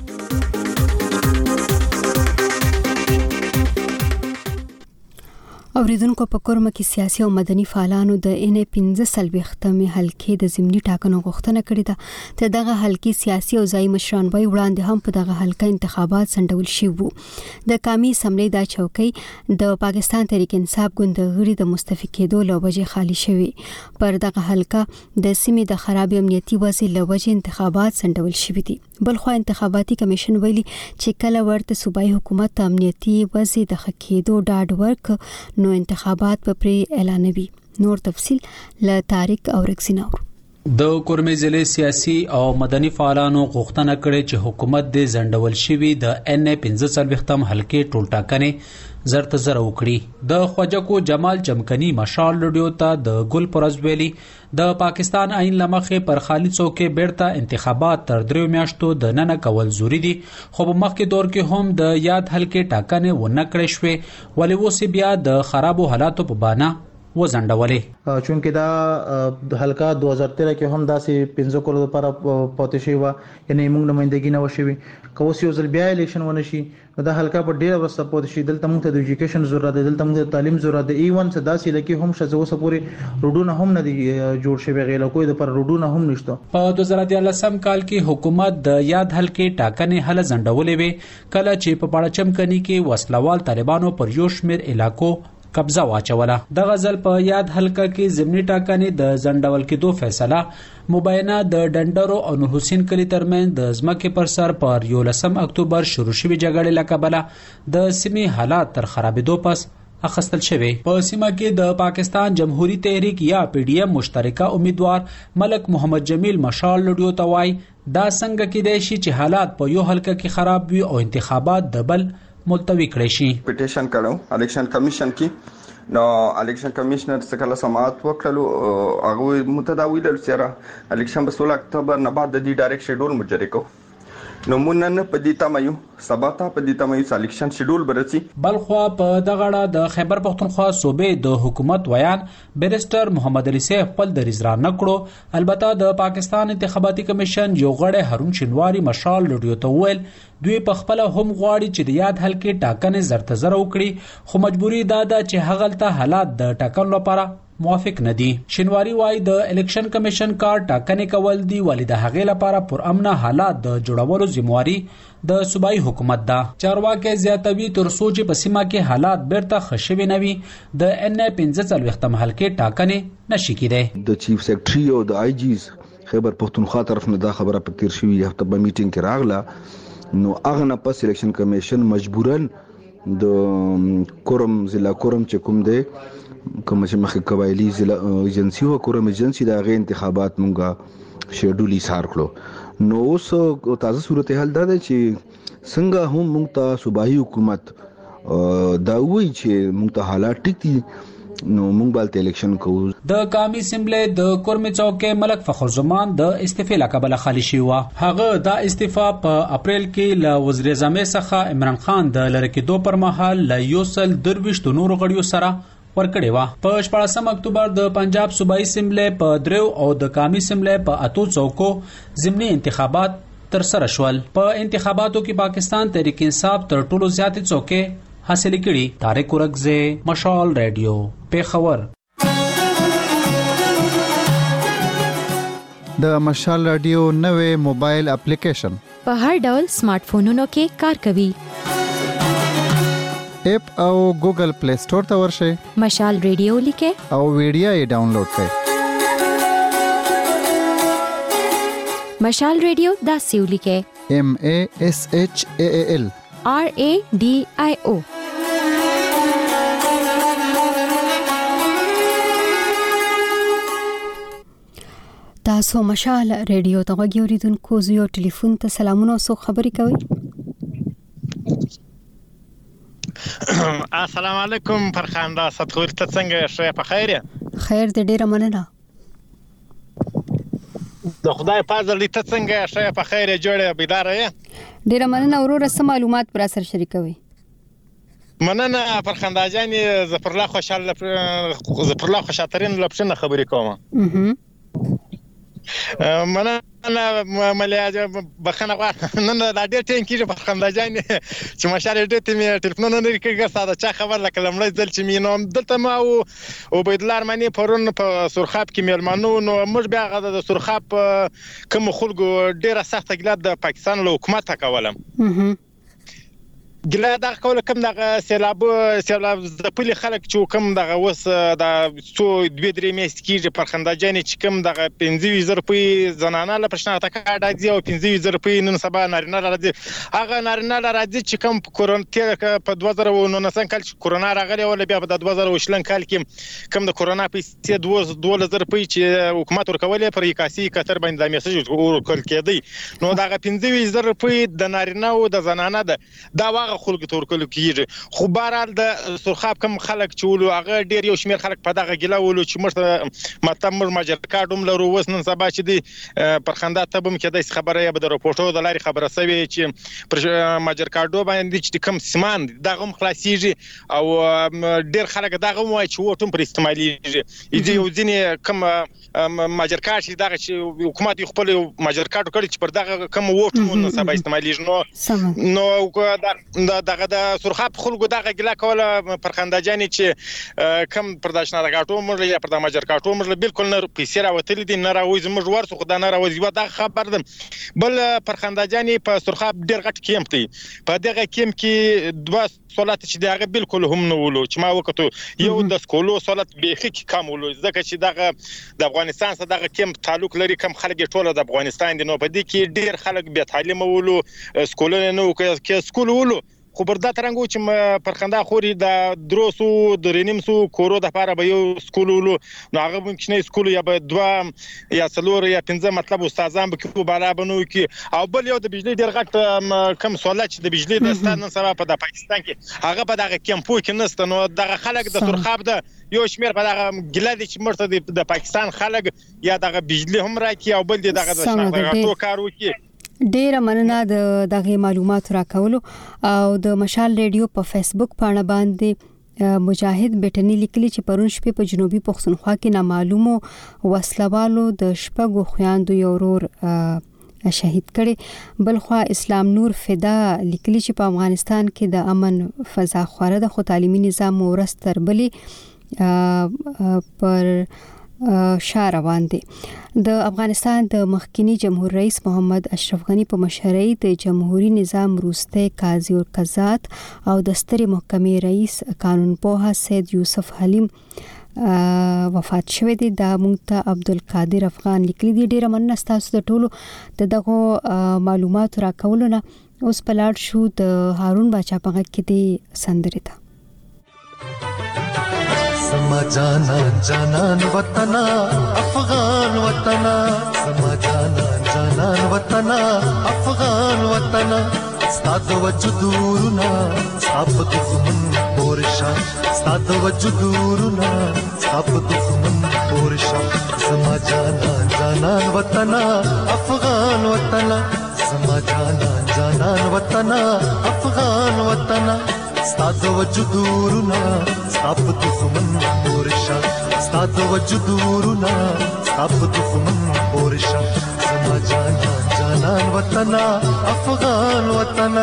[SPEAKER 1] اوریدونکو په کورمه کې سیاسي او مدني فعالانو د ان پنځه څلوېښتمې حلقې د ضمني ټاکنو غوښتنه کړې ده. ته دغه حلقې سیاسي او ځایي مشران وایي وړاندې هم په دغه حلقه انتخابات سنډول شوي وو. د قومي اسمبلی دا چوکۍ د پاکستان تحریک انصاف ګوند غړي د مستفید کېدو له وجې خالی شوې. پر دغه حلقه د سیمې د خراب امنیتي وضع له وجې انتخابات سنډول شوي دي. بلخو انتخاباتي کمیشن ویلي چې کله ورته صوبایي حکومت ته امنیتي وضع د ښه کېدو ډاډ ورک نو انتخابات په پری اعلانوي. نور تفصيل له طارق او رکسینور.
[SPEAKER 11] د کورمې ضلع سیاسي او مدني فعالانو غوښتنه کړې چې حکومت د زندول شوی د ان پنځه څلوېښتم حلقې ټول ټاکنې زرت زره وکړي. د خواجه جمال چمکني مشال رادیو ته د ګل پرز ویلي د پاکستان عین لمخې پر خالي څوکې بیرته انتخابات تر دریو میاشتو د نن کول ضروری دي. خو په مخکې دور کې هم د یاد حلقې ټاکنې ونه کړې شوې ولې اوس بیا د خرابو حالاتو په بانه وزندولې.
[SPEAKER 2] چونکه دا حلقه دوه هزار تیره کې هم داسې پنځه کولو لپاره پاتې شوی و یعنی موږ نمائندګي نه وشوي. کوس یو ځل بیا الیکشن ونه شي دا حلقه په ډیره ورسته پاتې شي. دلته موږ ته د ایجوکیشن ضرورت دی، دلته موږ ته تعلیم ضرورت دی. ایون څه داسې لکه هم شزه وسه پوری روډونه هم نه دي جوړ شوی غیله کوی د پر روډونه هم نشته.
[SPEAKER 11] په دوه زره دیارلسم کال کې حکومت د یاد حلقې ټاکنې هله زندولې وي کله چې په پاړچم کني کې وسلوال طالبانو پر یو شمیر علاقو قبضه واچوله. د غزل په یاد حلقه کې ضمني ټاکنې د زندول کېدو فیصله مبینه د ډنډرو او نور حسین کلی ترمن د ځمکې پر سر پر یولسم اکتوبر شروع شوی جګړې لکبله د سیمې حالات تر خرابېدو پس اخستل شوی. په سیمه کې د پاکستان جمهوریت تحریک یا پی ډی ایم مشترکه امیدوار ملک محمد جمیل مشال لډیو توای دا څنګه کېدای شي چې حالات په یو حلقه کې خراب وي او انتخابات د بل ملتوی کړی شي.
[SPEAKER 12] پټیشن کړو الیکشن کمیشن کې نو الیکشن کمیشنر څخه کله سماعت وکړو هغه متداوی ل سره الیکشن په سولہ اکتوبر نه بعد د دې ډایرکټ شیډول مجری کو نو مونږ نن په دې تمایو سباته په دې تمایو الیکشن شیډول برسي.
[SPEAKER 11] بلخوا په دغړه د خیبر پختونخوا صوبې د حکومت ویان بیرستر محمد علي سیف خپل دریز را نکړو. البته د پاکستان انتخاباتي کمیشن یو غړی هارون شینواری مشال لډیو ته ویل دوی په خپل هم غواړي چې د یاد حلقې ټاکنې زرت زره وکړي خو مجبوری دا ده چې هغلته حالات د ټاکنو لپاره موافق نه دي. شینواری وايي د الیکشن کمیشن کار ټاکنې کول دي ولې د هغې لپاره پر امن حالات د جوړولو ذمہواری د صوبایي حکومت ده. چارواکي زیاتوي تر سوچ په سیمه کې حالات بیرته خښوي نوي د ان پنځه څلوېښتم حلقې ټاکنې نشي کېدای.
[SPEAKER 13] د چیف سیکریټري او د آی جیز خیبر پختونخوا طرف نه دا خبره په تیر شوی هفته په میټینګ کې راغله نو هغه نه پس الیکشن کمیشن مجبورن د کورم ضلع کورم چې کوم دی کوم چې مخه قبایلی ضلع ایجنسی او کورم ایجنسی دا غي انتخابات مونږه شیډول یې سار کړو. نو اوس تازه صورتحال دا ده چې څنګه هم مونږ ته صوبایي حکومت دا وایي چې مونږ ته حالات ټیک دي نو مونږ بالته الیکشن کوو.
[SPEAKER 11] د قومي اسمبلی د کورمې چوکې ملک فخر زمان د استعفا لقبله خالی شي و. هغه د استعفا په اپریل کې ل وزیر اعظم څخه عمران خان د لړکېدو پر مهال ل یوسل درویش د نور غړیو سره ورکړې و. په شپږم اکتوبر د پنجاب صوبایي اسمبلی په دریو او د قومي اسمبلی په اتو چوکو ضمني انتخابات تر سره شول. په انتخاباتو کې پاکستان تحریک انصاف تر ټولو زیاتې څوکې حاصل کړي. طارق ورکزه مشال رادیو پیښور.
[SPEAKER 8] د مشال رادیو نوې موبایل اپلیکیشن
[SPEAKER 4] په هر ډول سمارټ فونونو کې کار کوي.
[SPEAKER 8] اپ او ګوګل پلی سٹور ته ورشئ.
[SPEAKER 4] مشال رادیو لیکه
[SPEAKER 8] او ویډیو یې ډاونلوډ کړئ.
[SPEAKER 4] مشال ریډیو داسې ولیکئ
[SPEAKER 8] M A S H A A L
[SPEAKER 4] R A D I O.
[SPEAKER 1] تاسو مشال ریډیو ته غوږی اوریدونکو زیو ټلیفون ته سلامونه او خبرې کوي.
[SPEAKER 14] السلام علیکم فرخنده ستخور ته څنګه شه په خیر یې؟
[SPEAKER 1] خیر دې ډیره مننه.
[SPEAKER 14] د خدای فضل دې ته څنګه شه په خیر یې جوړه بيدار یې؟
[SPEAKER 1] ډیره مننه ورور سم معلومات پر سره شریکوي.
[SPEAKER 14] مننه فرخنده جان ظفر الله خوشاله ظفر الله خوشاترین لپاره خبرې کوم.
[SPEAKER 1] اها
[SPEAKER 14] مننه ملیا بخنه غواړم نن دا ډېر ټیم کېږي فرخنده جان چې مشال ډېر ته مې ټلیفون نه کېږي ساده چا خبر لکه لمړی ځل چې مې نوم دلته ما او عبید الله ارمنی پرون په سرخاب کې میلمنو نو موږ بیا غدا د سرخاب کوم خلکو ډېره سخته ګله د پاکستان له حکومت کولم. ګله دا کول کوم دغه سیلاب سیلاب د پلي خلک چې کوم دغه وس د څو دوه درې میاشتې کېږي فرخنده جان چې کوم دغه پنځه زره روپۍ زنانه له پښنه تا کاډ راځي او پنځه زره روپۍ نن سبا نارینه راځي هغه نارینه راځي چې کوم کورونا په دوه زره نولسم کال چې کورونا راغلی ول بیا په دوه زره شلم کال کې کوم د کورونا پیسې دوه دوه زره روپۍ چې حکومت ورکولې پر یکاسي کتر باندې د میسج ورکول کېدی نو دغه پنځه زره روپۍ د نارینه او د زنانه ده دا خلک تور کول کیږي خو بهرحال د سرخاب کم خلک چولو هغه ډیر یو شمیر خلک په دغه ګلا ولو چې مرته ماته مر ماجر کارډوم لرو وسنن سبا چې دی پرخنده تبم کې د خبره یا د رپورټو د لاري خبره سوي چې پر ماجر کارډو باندې چې کم سیمان دغه خلاصيږي او ډیر خلک دغه وای چې وټم پر استعماليږي یي یو ځینې کم ماجر کارت چې دغه چې حکومت خپل ماجر کارت کړی چې پر دغه کم وټم سبا استعماليږي نو نو دغه د سرخاب خلکو دغه ګلا کوله فرخنده جان چې کم پرداشنه راټو موږ یا پردا ماجر کاټو موږ بالکل نه پیسې راوتل دي نه راوځي موږ ورسو خدای نه راوځي دا خبر ده بل فرخنده جان په سرخاب ډیر غټ کیمپ دی په دغه کیمپ کې دوه سولات چې دغه بالکل هم نه ولو چې ما وکړو یو د سکولو سولات بیخي کم ولو ځکه چې دغه د افغانستان سره دغه کیمپ تعلق لري کم خلک ټوله د افغانستان دي نو په دې کې ډیر خلک به تعلیم ولو سکولونه نو کې سکول ولو خو بردا ترنګو چې پرخنده خوري د دروسو د رینیمسو کورو د لپاره به یو سکولولو نو هغه ممکن نه سکول یا به دوه یا څلور یا پنځه مطلب استادان به کو بالا بنو کې او بل یو د بجلی ډیر غټ کم سوالات چې د بجلی د ستان سره په د پاکستان کې هغه په دغه کیمپو کې نست نو دغه خلک د سرخاب د یو شمیر په دغه ګلادي چې مرته د پاکستان خلک یا دغه بجلی هم راکې او بل دغه د شناخته کارو کې
[SPEAKER 1] ډیره مننه د دغه معلومات راکولو او د مشال ریډیو په فیسبوک پاڼه باندې مجاهد بیٹنی لیکلی چې پرون شپه په جنوبي پښتونخوا کې نامعلومو وسلوالو د شپږو خويندو یو ورور شهید کړي بلخوا اسلام نور فدا لیکلی چې په افغانستان کې د امن فضا خوره د خو تعلیمي نظام ورستر بلی پر شاه روان دي د افغانستان د مخکنی جمهور رئیس محمد اشرف غنی په مشرۍ د جمهوریت نظام روسته قاضي او قضات او د ستري محکمې رئیس قانون پوها سید یوسف حلیم وفات شوه دي د مونږ عبدالقادر افغان لیکلي دي ډیره مننه تاسو د ټولو د دغه معلومات راکولو نه اوس پلاړ شو د هارون باچا په کې دي سندره
[SPEAKER 15] سما جانا جانان وطنا افغان وطنا سما جانا جانان وطنا افغان وطنا ستاد وجودورنا ساب دښمن پورشا ستاد وجودورنا ساب دښمن پورشا سما جانا جانان وطنا افغان وطنا سما جانا جانان وطنا افغان وطنا ستاد وجودورنا ساب دښمن پورشا ستاد وجودورنا ساب دښمن پورشا سما جانا جانان وطنا افغان وطنا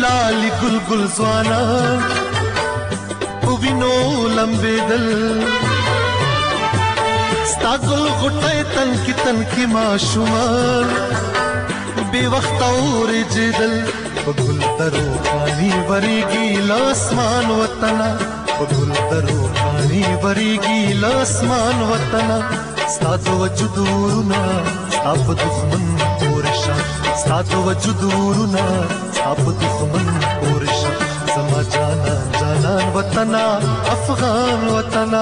[SPEAKER 15] لالي ګل ګل ځوانان او وینو لمبېدل ستا ګل غټۍ تن کې تن کې ماشومان بې وخته اورېدل په ګل ترو پانی ورېږي له اسمان وطنه په ګل ترو پانی ورېږي له اسمان وطنه ستا د وجود ورونه ستا په دښمن پورې شه ستا د وجود ورونه ستا په دښمن پورې شه زما جانان جانان وطنه افغان وطنه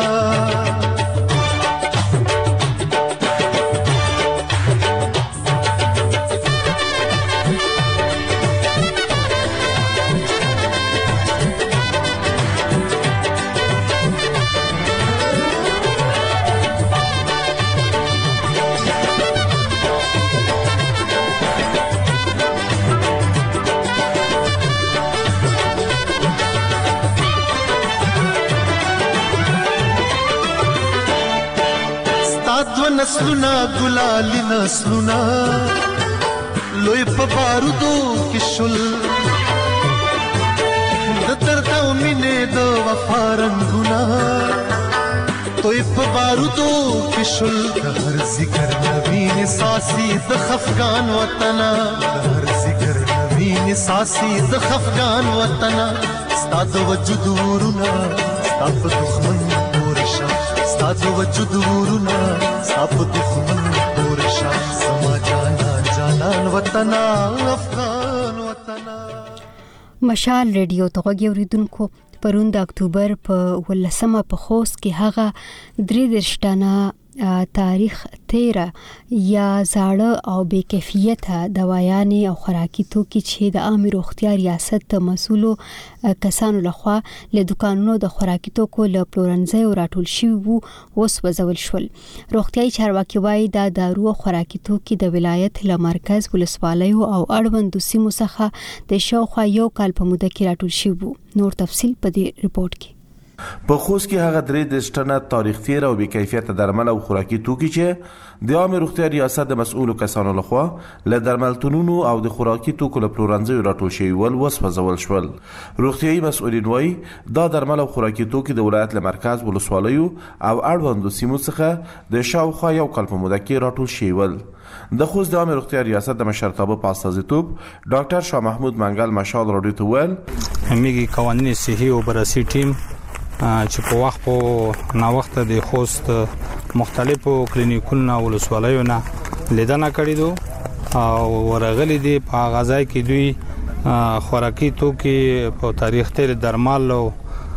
[SPEAKER 15] نسلونه ګلالي نسلونه لوی په بارودو کې شل د درد او مینې د وفا رنګونه توی په بارودو کې شل د هر ذکر نوین ساسي د خفګان وطنه د هر ذکر نوین ساسي د خفګان وطنه ستا د وجود ورونه ستا په دښمن پورې شه ستا د وجود ورونه ستا په دښمن پورې شه زما جانان جانان وطنه افغان وطنه.
[SPEAKER 1] مشال ریډیو ته غوږ اوریدونکو پرون د اکتوبر په ولسمه په خوست کې هغه درې دېرش ټنه تاریخ تیره یا زاړه او بې کیفیته دوايانې او خوراکي توکي چې د عامه روغتیا ریاست مسؤلو کسانو لخوا له دکانونو د خوراکي توکو له پلورنځي راټول شوي وو اوس وځول شول. روغتیايي چارواکي وایي دا دارو او خوراکي توکي د ولایت له مرکز ولسوالیو او اړوندو سیمو څخه د شاوخوا یو کال په موده کې راټول شوي وو. نور تفصیل په دې ریپورت کې.
[SPEAKER 16] په خوست کې هغه درې دېرش ټنه تاریخ تیر او بې کیفیته درمل او خوراکي توکي چې د عامه روغتیا ریاست د مسؤلو کسانو لخوا له درملتونونو او د خوراکي توکو له پلورنځیو راټول شوي ول وسوځول شول. روغتیايي مسؤلین وایي دا درمل او خوراکي توکي د ولایت له مرکز ولسوالیو او اړوندو سیمو څخه د شاوخوا یو کال په موده کې راټول شوي ول. د خوست د عامه روغتیا ریاست د مشرتابه په استازیتوب ډاکټر شاه محمود منګل مشال راډیو ته ویل
[SPEAKER 17] همغه قوانین صحي او بررسي ټیم چې په وخت په نا وخت د خوست مختلفو کلینیکونو او ولسوالیونو لیدنه کړې دو او ورغلي دي په غذای کې دوی خوراکي توکي په تاریخ تیر درمل او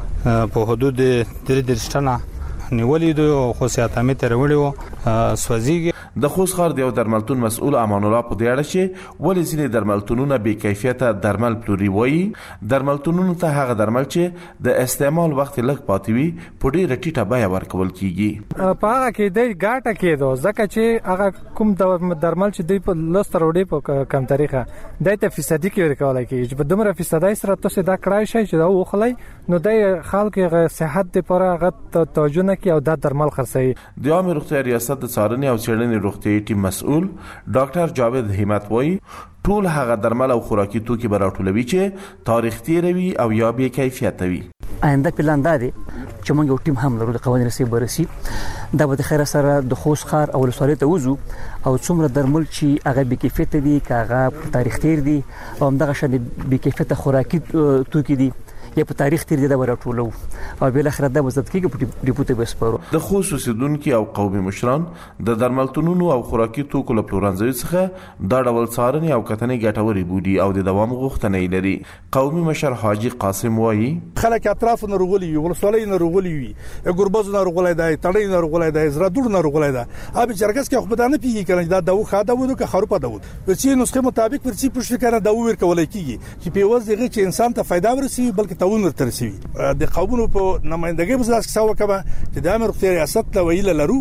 [SPEAKER 17] په حدود درې دېرش ټنه نیولې دو او خصوصیات هم تر وړو سوځيږي.
[SPEAKER 16] د خوست ښار د یو درملتون مسؤل امان الله په دې اړه چې ولې ځینې درملتونونه بې کیفیته درمل پلوري وایي درملتونونو ته هغه درمل چې د استعمال وخت لږ پاتې وي په ډېره ټیټه بیه ورکول کیږي.
[SPEAKER 18] په هغه کې د ګاټه کېدو ځکه چې هغه کوم درمل چې دوی په لوست وروړي په کم طریقه د ته فیصدي کې ورکول کیږي په دومره فیصدي سره تاسو دا کړای شي چې دا وخلای نو د خلکو صحت لپاره هغه توجه نه کوي او دا درمل خرڅي.
[SPEAKER 16] د عامه روغتیا ریاست د څارنې او څېړنې روغتیايي ټیم مسؤل ډاکټر جاوید همت وایي ټول هغه درمل او خوراکي توکي به راټولوي چې تاریخ تیر وي او یا بې کیفیته وي.
[SPEAKER 19] آینده پلان دی چې موږ یو ټیم هم لرو د قوانینو سي برسي دا به د خیر سره د خوست ښار او ولسوالۍ ته وځو او څومره درمل چې هغه بې کیفیته دي هغه تاریخ تیر دي او همدغه شان بې کیفیته خوراکي توکي دي یا په تاریخ تیر دي دا ورټولو او بل اخر دا وزت کېږي په ډیپوټي بسپارو.
[SPEAKER 16] د خوست اوسیدونکو او قومي مشران د درملتونونو او خوراکي توکو له پلورنځي څخه دا ډول څارنې او کتنې ګټورې بودي او د دوام غوښتنې لري. قومي مشر حاجی قاسم وایي
[SPEAKER 20] خلک اطراف نه رغولي وي ولسوالۍ نه رغولي وي ګوربز نه رغولای دی تړې نه رغولای دی زرا دور نه رغولای دی اب چرګس کې خو بدانه پیږي کنه دا دو خاده ودو که خروپه دو ورچې نسخه مطابق ورچې پښه کنه دا ور کولای کیږي چې په وځ دغه چې انسان ته فائدہ ورسي بلکې تاون ورته رسوي. د قومونو په نمائندګۍ بزاس کې ساو کبه چې د امر روغتیا ریاست له ویله لرو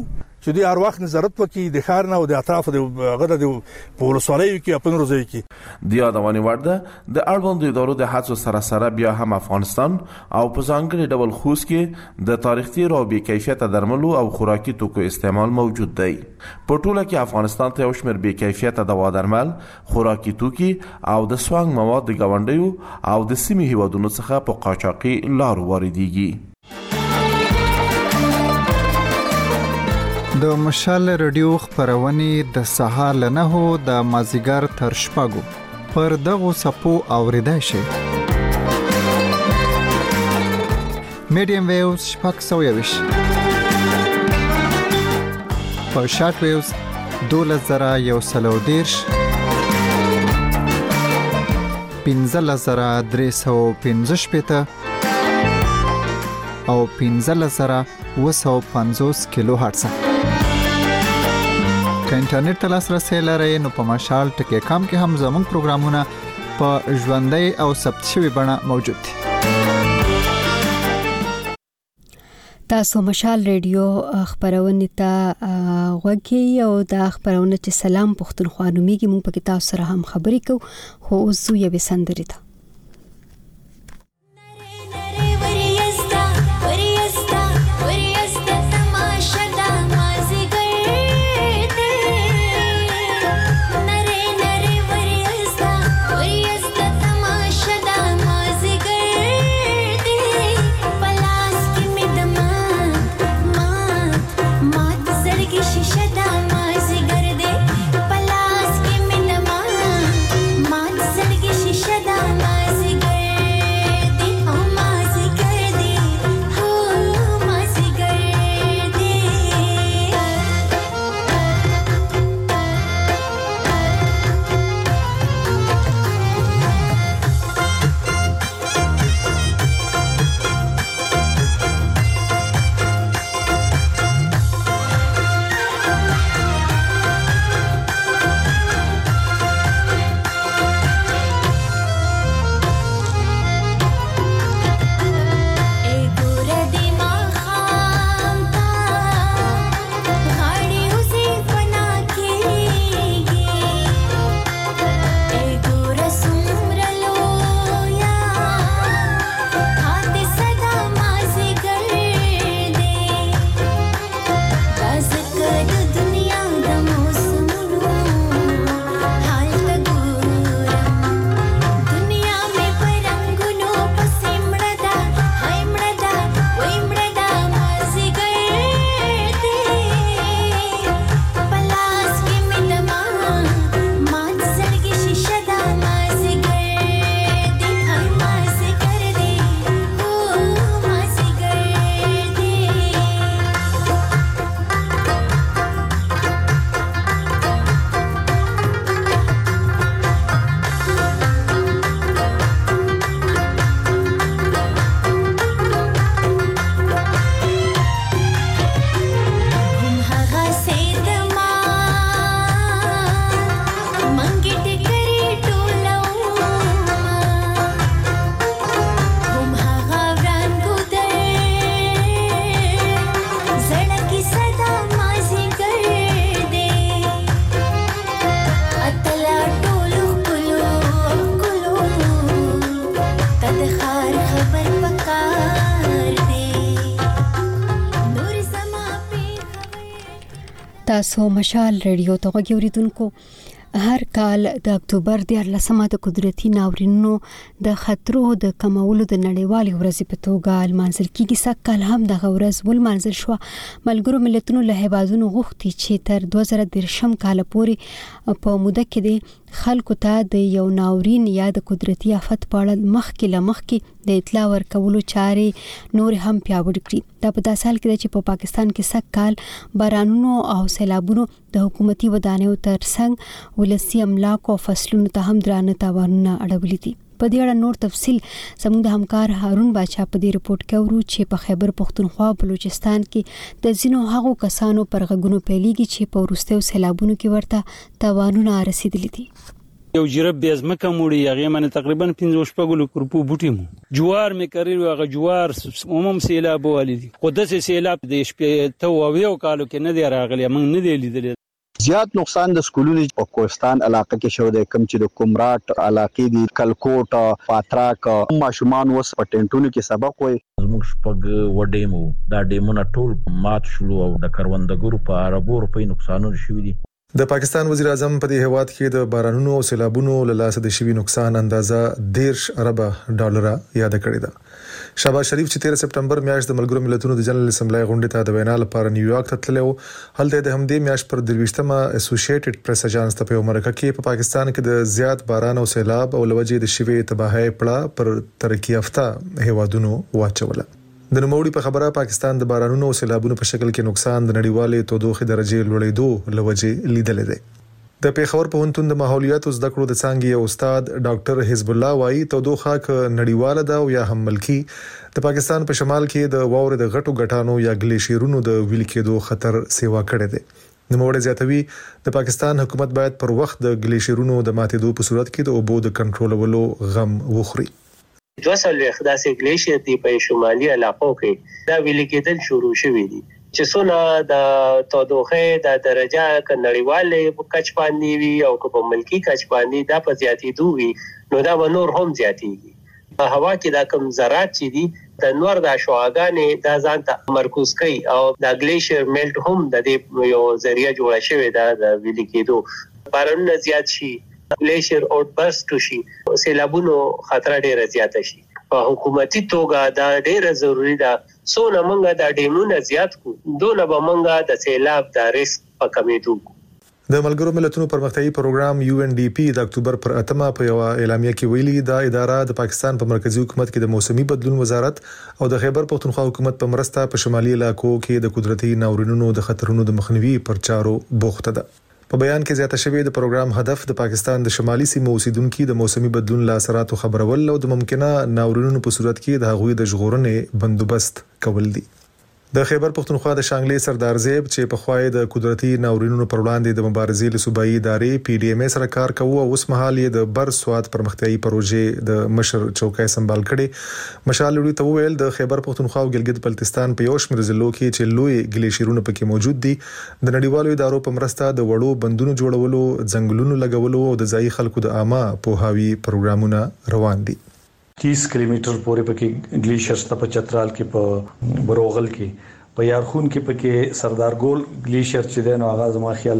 [SPEAKER 20] چې دوی هر وخت نظارت وکړي د ښار نه او د اطراف د غره د ولسوالیو کې په نور ځای کې
[SPEAKER 16] د یادونې وړ ده د اړوند ادارو د هڅو سره سره بیا هم افغانستان او په ځانګړي ډول خوست کې د تاریخ تیر او بې کیفیته درملو او خوراکي توکو استعمال موجود دی. په ټوله کې افغانستان ته یو شمېر بې کیفیته دوا درمل، خوراکي توکي او د سوانګ مواد د ګاونډیو او د سیمې هیوادونو څخه په قاچاقي لارو واردېږي.
[SPEAKER 8] د مشال رادیو خبرونه د سهار له نهو د مازیګر تر شپږو پر دغو سپو اوریدای شي. میډیم ویوز شپږ سوه یویش، په شارټ ویوز دولس زره یو سل او دېرش، پنځلس زره درې سوه پنځه شپېته او پنځلس زره اوه سوه پنځوس کیلو هرتز. که انټرنیټ ته لاسرسی لرئ نو په مشال ټکی کام کې هم زموږ پروګرامونه په ژوندۍ او ثبت شوي بڼه موجود دي.
[SPEAKER 1] تاسو مشال ریډیو خبرونه ته غوږی او د خبرونه چې سلام پښتونخوا نومیږي مونږ په تاسو سره هم خبرې کوو خو اوس زو یې سندري ته تاسو مشال ریډیو ته غوړیدونکو هر کال د اکتوبر د لسمه د قدرتي ناورینونو د خطرو د کمولو د نړیوالې ورځې په توګه لمانځل کیږي. سکهال هم د غورز ولمانځل شو. ملګرو ملتونو له هیوادونو غوښتي چې تر دوه زره درشم کال پورې په موده کې د خلکو ته د یو ناورین یا د قدرتي آفت په اړه مخکې له مخکې د اطلاع ورکولو چارې نور هم پیاوړې کړي. دا په داسې حال کې چې په پاکستان کې سکهال بارانونو او سیلابونو د حکومتي ودانیو ترڅنګ ولسی املاک او فصلونو ته هم درانه تاوانونه اړولي دي. په دې اړه نور تفصیل زموږ د همکار هارون باچا په دې رپورت کې ورو چې په خیبر پختونخوا بلوچستان کې د ځینو هغو کسانو پر غږونو پیلېږي چې په وروستیو سیلابونو کې ورته تاوانونه رسیدلي دي.
[SPEAKER 21] یو جرب به ازمکه موړي هغه من تقریبا پنځه شپږ کرپو بوټي مو جوار مې کړی هغه جوار عموم سیلاب والدي خو د سیلاب د شپې ته او یو کالو کې نه دی راغلی موږ نه دی لیدل.
[SPEAKER 22] زیات نقصان د سکولونو په کوهستان علاقې کې شو د کم چې د کومراټ علاقې دی کلکوټ پاتراک ماشومان وس په ټینټونو کې سبق وي.
[SPEAKER 23] زموږ شپږ وډېمو دا ډیمونه ټول مات شول او د کروندګرو په اربو روپۍ نقصانونه شوي دي.
[SPEAKER 24] د پاکستان وزیر اعظم په دې هواد کې د بارانونو او سیلابونو له لاسه د شوي نقصان اندازه ډیرش ارب ډالر یاد کړی ده. شهباز شریف چې تیرہ سپټمبر میاشت د ملګرو ملتونو د جنرال اسمبلی غونډې ته د وینا لپاره نیویارک ته تللی و، هلته د همدې میاشت پر درویشتمه اسوسییټډ پریس اژانس ته په مرکه کې په پاکستان کې د زیات باران او سیلاب او لوجې د شوي تباہي پړه پر ترقی یافته هیوادونو واچوله. د نوموړي په خبره پاکستان د بارانونو او سیلابونو په شکل کې نقصان د نړیوالې تودوخې درجه لوړېدو لوجې لیدلې ده. د پیښور پوهنتون د ماحولیات زده کړو د څانګې استاد ډاکټر حزب الله وايي تودوخه ک نړیواله ده او یا هم ملکی د پاکستان په شمال کې د واورې د غټو غټانو یا ګلیشیرونو د ویل کېدو خطر سیوا کړی دی. نوموړي زیاتوي د پاکستان حکومت باید پر وخت د ګلیشیرونو د ماتېدو په صورت کې د اوبو د کنټرولولو غم وخوري.
[SPEAKER 25] دوه سلوي خداسي ګلیشیر دی په شمالي علاقو کې دا ویل کېدل شروع شوې دي چې څونه د تودوخه د درجه ک نړیواله کچ باندې وي او په ملکی کچ باندې دا په زیاتېدو وي نو دا به نور هم زیاتېږي. په هوا کې دا کم ذرات چې دي د نور د شواګانې د ځان ته مرکوز کوي او د ګلیشیر میلټ هم د دې یو ذریعہ جوړ شوی دا د ویل کېدو باران زیات شي ګلیشیر اوټ برست شي سیلابونو خطر ډیر زیات شي. په حکومتي توګه دا ډیر ضروری ده څونه مونږه د ډیمونو زیات کو دونه به مونږه د سیلاب د ریسک په کمیدو.
[SPEAKER 24] د ملګرو ملتونو پرمختیايي پروګرام یو ان ډي پی د اکتوبر پر اتمه په یو اعلامیه کې ویلي دا اداره د پاکستان په مرکزی حکومت کې د موسمي بدلون وزارت او د خیبر پختونخوا حکومت په مرسته په شمالي علاقو کې د قدرتي ناورینونو د خطرونو د مخنیوي پر چارو بوخته ده. په بیان کې زیاته شوی د پروګرام هدف د پاکستان د شمالي سیمو اوسیدونکو د موسمي بدلون له اثراتو خبرول او د ممکنه ناورینونو په صورت کې د هغوی د ژغورنې بندوبست کول دي. د خیبر پختونخوا د شانګلې سردار زیب چې په خوای د قدرتي ناورینونو پر وړاندې د مبارزې له صوبایي ادارې پی ډی ایم ای سره کار کوي او اوس مهال یې د بر سواد پرمختیايي پروژې د مشر چوکۍ سمبال کړي. مشال لوی ته ویل د خیبر پختونخوا او ګلګت بلتستان په یو شمېر ضلعو کې چې لوی ګلیشیرونه پکې موجود دي د نړیوالو ادارو په مرسته د وړو بندونو جوړولو ځنګلونو لګولو او د ځایي خلکو د عامه پوهاوی پروګرامونه روان دي.
[SPEAKER 26] तीस किलोमीटर پورې پکې ګلیشیرز ته په چترال کې په بروغل کې په یارخون کې پکې سردار ګول ګلیشیر چې د نو آغاز ما خیال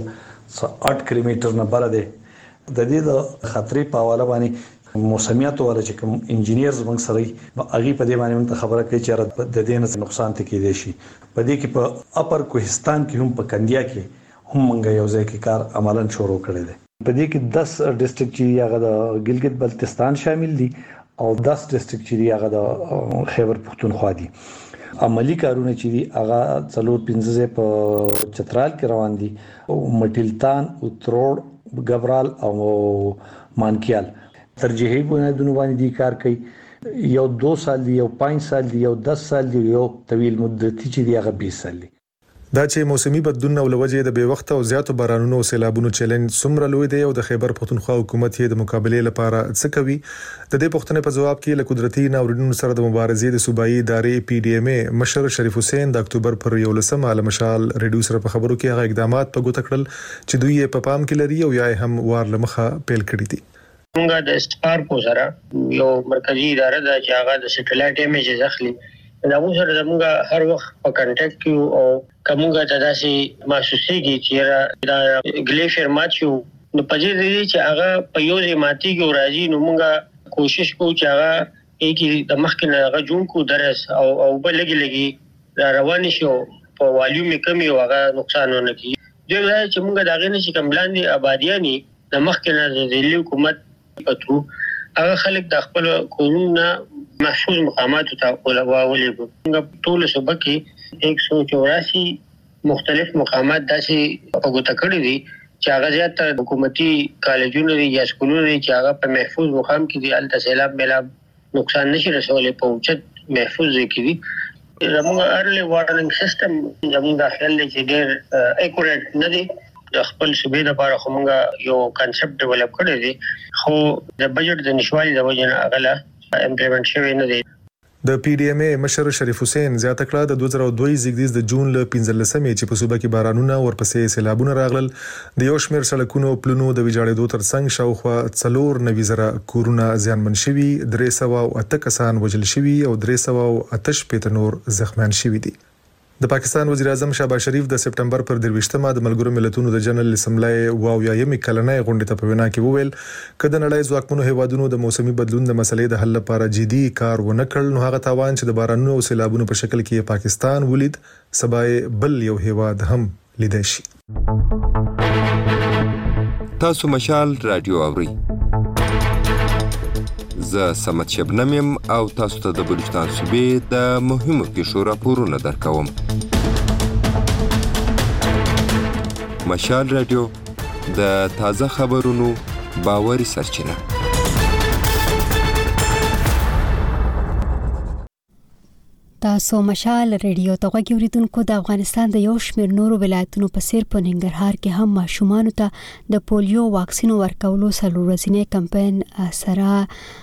[SPEAKER 26] आठ کیلومتر نه بل دی. د دې د خطرې په حواله باندې موسمیات ولا چې کوم انجینیرز موږ سره اغي په دې باندې موږ خبره کوي چې د دې نه نقصان ته کې دي شي. په دې کې په اپر کوهستان کې هم په کندیا کې هم موږ یو ځای کې کار عملاً شروع کړی دی. په دې کې دس ډیسټریکټ چې هغه د ګلګت بلتستان شامل دي او دس ډیسټریکټ چې هغه د خیبر پختونخوا دي. عملی کارونه چې دي هغه څلور پنځه په چترال کې روان دي او مټیلتان او تروړ ګبرال او مانکیال ترجیحي بنیادونو باندې دي کار کوي. یو دو سال دی یو پنځه سال دی یو دس سال دی یو طویل مدتي چې دی هغه بیس سال دی.
[SPEAKER 24] دا چې موسمي بدلون او لوجې د بې وخت او زیاتو بارانونو او سیلابونو چیلنج څومره لوی دی او د خیبر پختونخوا حکومت یې د مقابله لپاره څه کوي د دې پوښتنې په جواب کې له قدرتي ناورینونو سره د مبارزې د صوبایي ادارې پی ډی ایم ای مشر شریف حسین د اکتوبر پر یولسمه علي مشال ریډیو سره په خبرو کې هغه اقدامات په ګوته کړل چې دوی یې په پام کې لري او یا هم وار لمخه پیل کړی دي.
[SPEAKER 25] موږ د سپارکو سره یو مرکزی اداره د چې هغه د سټلایټ ایمیجز اخلي دا موږ سره موږ هر وخت په کانټیکټ کې او کومه تداسي محسوسيږي چې دا ګلیشیر ماچو نو پځې دي چې هغه په یو ځای ماتي کې راځي نو موږ کوشش کوو چې هغه کې د مخکې نه هغه جون کو درس او او بلګي لګي روان شي په والیوم کمی او هغه نقصان ونه کوي. دوی راځي چې موږ دا غنه چې کملاندي آبادیانی د مخکې نه د ځلې حکومت پتو هغه خلک د خپل کورونه محفوظ مقامات ته ولولې موږ ټول صوبه کې एक सौ चौरासी مختلف مقامات داسې په ګوته کړی دي چې هغه زیات حکومتي کالجونه دي یا سکولونه دي چې هغه په محفوظ مقام کې دي الته سیلاب ملاب نقصان نشي رسولې په اوچت محفوظ کې دي. زموږ ارلی وارننګ سیستم زموږ داخل دی چې ډېر اکورټ نه دی د خپل صوبې لپاره کومه یو کانسپټ ډیولپ کړی دی خو د بجټ د نشوالي د وجه نه اغله امپلیمنٹ شوی نه دی.
[SPEAKER 24] د پی ډی ایم ای مشر شریف حسین زیاته کړه د دوه زره دوه زیږدیز د جون ل پنځلسمې چې په صوبه کې بارانونه ورپسې سیلابونه راغلل د یو شمېر سړکونو پلونو د ویجاړېدو ترڅنګ شاوخوا څلور نوي زره کورونه زیانمن شوي، درې سوه او اته کسان وژل شوي او درې سوه او اته شپېته نور زخمیان شوي دي. د پاکستان وزیر اعظم شهباز شریف د سپټمبر پر درويشتمه د ملګرو ملتونو د جنرال اسمبلی واویایم کلنۍ غونډې ته په وینا کې وویل کله نړۍ ځواکمنو هیوادونو د موسمي بدلون د مسلې د حل لپاره جدي کار ونه کړ نو هغه تاوان چې د بارانونو او سیلابونو په شکل کې پاکستان ولید سبای بل یو هیواد هم لیدای شي.
[SPEAKER 3] تاسو مشال رادیو اورئ. زه سمت شبنم یم او تاسو ته د بلوچستان صوبې د مهمو پیښو راپورونه درکوم. مشال رادیو د تازه خبرونو باوري سرچینه.
[SPEAKER 1] تاسو مشال ریډیو ته غوږی اوریدونکو د افغانستان د یو شمېر نورو ولایتونو په څیر په ننګرهار کې هم ماشومانو ته د پولیو واکسین ورکولو څلور ورځنی کمپاین سره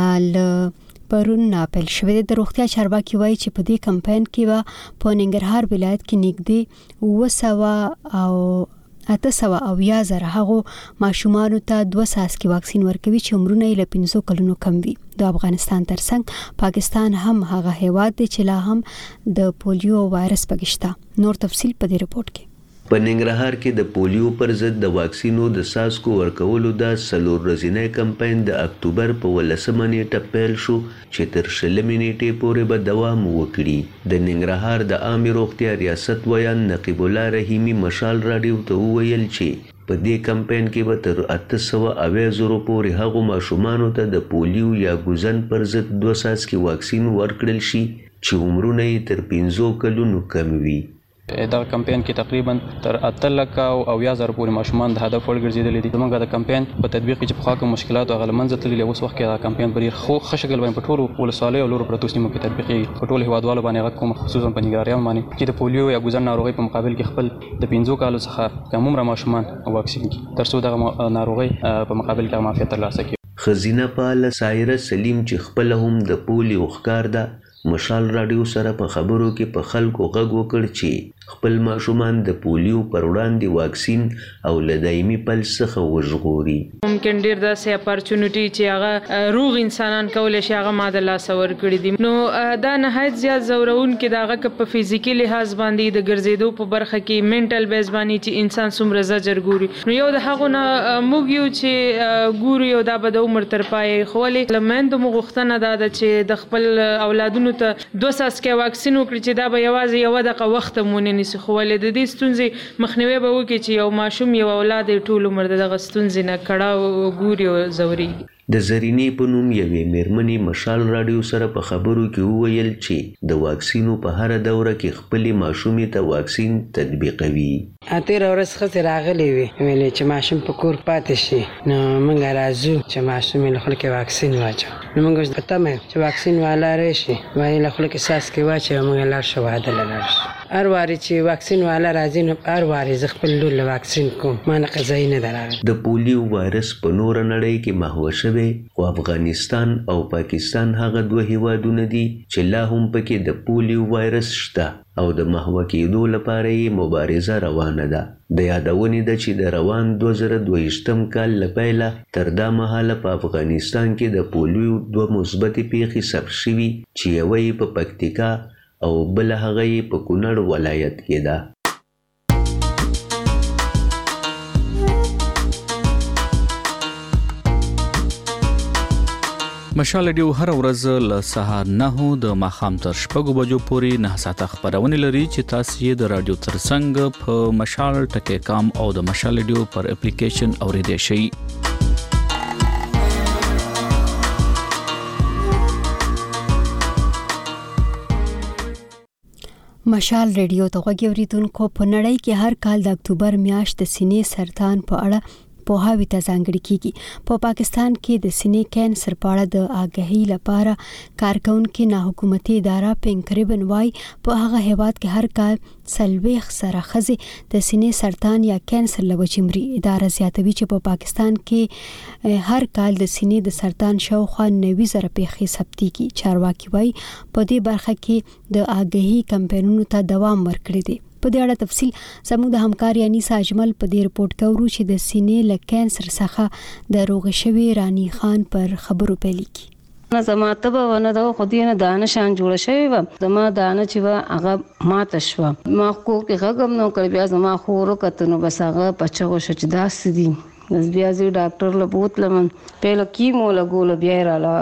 [SPEAKER 1] ل پرون ناپل شوې. د روغتیا چارواکي وایي چې په دې کمپاین کې به په ننګرهار ولایت کې نږدې اوه سوه او اته سوه او یا زره هغو ماشومانو ته دوه څاڅکي واکسین ورکوي چې عمرونه یې له پنځو کلونو کم وي. د افغانستان ترڅنګ پاکستان هم هغه هیواد دی چې لا هم د پولیو وایرس پکې شته. نور تفصیل په دې رپورت کې.
[SPEAKER 5] په ننګرهار کې د پولیو پر ضد د واکسینو د څاڅکو ورکولو د څلور ورځنی کمپاین د اکتوبر په ولسمه نیټه پیل شو چې تر شلمې نیټې پورې به دوام وکړي. د ننګرهار د عامې روغتیا ریاست ویان نقیب الله رحیمي مشال راډیو ته وویل چې په دې کمپاین کې به تر اته سوه اویا زرو پورې هغو ماشومانو ته د پولیو یا ګوزن پر ضد دوه څاڅکي واکسین ورکړل شي چې عمرونه یې تر پنځو کلونو کم وي.
[SPEAKER 6] دا کمپاین کې تقریبا تر اته لکه او یا زره پورې ماشومان د هدف وړ ګرځېدلي دي. زموږ د کمپاین په تطبیق کې چې پخوا کوم مشکلات هغه له منځه تللي اوس وخت کې دا کمپاین په ډېر ښه ښه شکل باندې په ټولو ولسوالیو او لورو پرتو سیمو کې تطبیقېږي. په ټولو هېوادوالو باندې غږ کوم خصوصا په ننګرهاریانو باندې چې د پولیو یا ګوزن ناروغۍ په مقابل کې خپل د پنځو کالو څخه کم عمره ماشومان واکسین کړي تر څو دغه ناروغۍ په مقابل کې معافیت ترلاسه کړي.
[SPEAKER 5] خزینه پاله سایره سلیم چې خپل هم د پولیو ښکار ده مشال راډیو سره په خبرو کې په خلکو غږ وکړ چې خپل ماشومان د پولیو پر وړاندې واکسین او له دایمي پل څخه وژغوري.
[SPEAKER 7] ممکن ډیر داسې اپارچونټي چې هغه روغ انسانان کولی شي هغه ما د لاسه ورکړي دي. نو دا نهایت زیات ځورونکي د هغه که په فزیکي لحاظ باندې د ګرځېدو په برخه کې منټل بیس باندې چې انسان څومره زجر ګوري. نو یو د هغو نه موږ یو چې ګورو یو دا به د عمر تر پایه خو ولې له میندو مو غوښتنه دا ده چې د خپل اولادونو ته دوه څاڅکي واکسین وکړي چې دا به یوازې یوه دقیقه وخت هم ونه نیسي خو ولې د دې ستونزې مخنیوی به وکړي چې یو ماشوم یو اولاد یې ټول عمر د دغه ستونزې نه کړاو ګوري او ځورېږي.
[SPEAKER 5] د زرینې په نوم یوې مېرمنې مشال راډیو سره په خبرو کې وویل چې د واکسینو په هره دوره کې خپلې ماشومې ته واکسین تطبیقوي.
[SPEAKER 9] تېره ورځ ښځې راغلې وې ویلې چې ماشوم په کور پاتې شي نو موږ راځو چې ماشوم یې له خوله کې واکسین واچو. نو موږ په تمه چې واکسین والا راشي وایي له خوله کې څاڅکي واچوي او موږ لاړ شو واده له لاړ شو. هر وارې چې واکسین والا راځي نو هر وارې زه خپل لور له واکسین کوم ما نه قضایي نه ده راغلې.
[SPEAKER 5] د پولیو وایرس په نوره نړۍ کې محوه شوی خو افغانستان او پاکستان هغه دوه هیوادونه دي چې لا هم پکې د پولیو وایرس شته او د محوه کېدو لپاره یې مبارزه روانه ده. د یادونې ده چې د روان دوه زره دوهویشتم کال له پیله تر دا مهاله په افغانستان کې د پولیو دوه مثبتې پیښې ثبت شوي چې یوه یې په پکتیکا او بل هغه یې په کونړ ولایت کې ده.
[SPEAKER 10] مشال ډیو هر ورځ له سهار نه د ماخام تر شپږو بجو پورې نه ساعته خبرونه لري چې تاسو یې د رادیو ترڅنګ په مشال ټکی کام او د مشال ډیو پر اپلیکیشن اوریدئ شئ.
[SPEAKER 1] مشال ریډیو ته غوږی اوریدونکو په نړۍ کې هر کال د اکتوبر میاشت د سینې سرطان په اړه پوهاوی ته ځانګړي کیږي. په پاکستان کې د سینې کینسر په اړه د آګاهی لپاره کارکونکو نه حکومتي اداره پینک ریبن وايي په هغه هیواد کې هر کال سلويخ سره خزي د سینې سرطان یا کینسر لوجې مري. اداره زیاتوي چې په پاکستان کې هر کال د سینې د سرطان شاوخوا نوي زره پیښې ثبتېږي. چارواکي وايي په دې برخه کې د آګاهی کمپاینونو ته دوام ورکړي دي. په دې اړه تفصیل زموږ د همکار انیسا اجمل په دې رپورت کوي چې د سینې له کینسر څخه د روغ شوی رانی خان پر خبرو پیل کی.
[SPEAKER 2] نه زما ته ونه دا خو دې نه دانه شان جوړ شوی و زما دانه چې و هغه ماته شو ما کو کې غږم نو کړ بیا زما خورو کته نو بس هغه پچو شچ داس دي نس بیا زی ډاکټر له بوتلم پهل کیمو لګول بیا رالا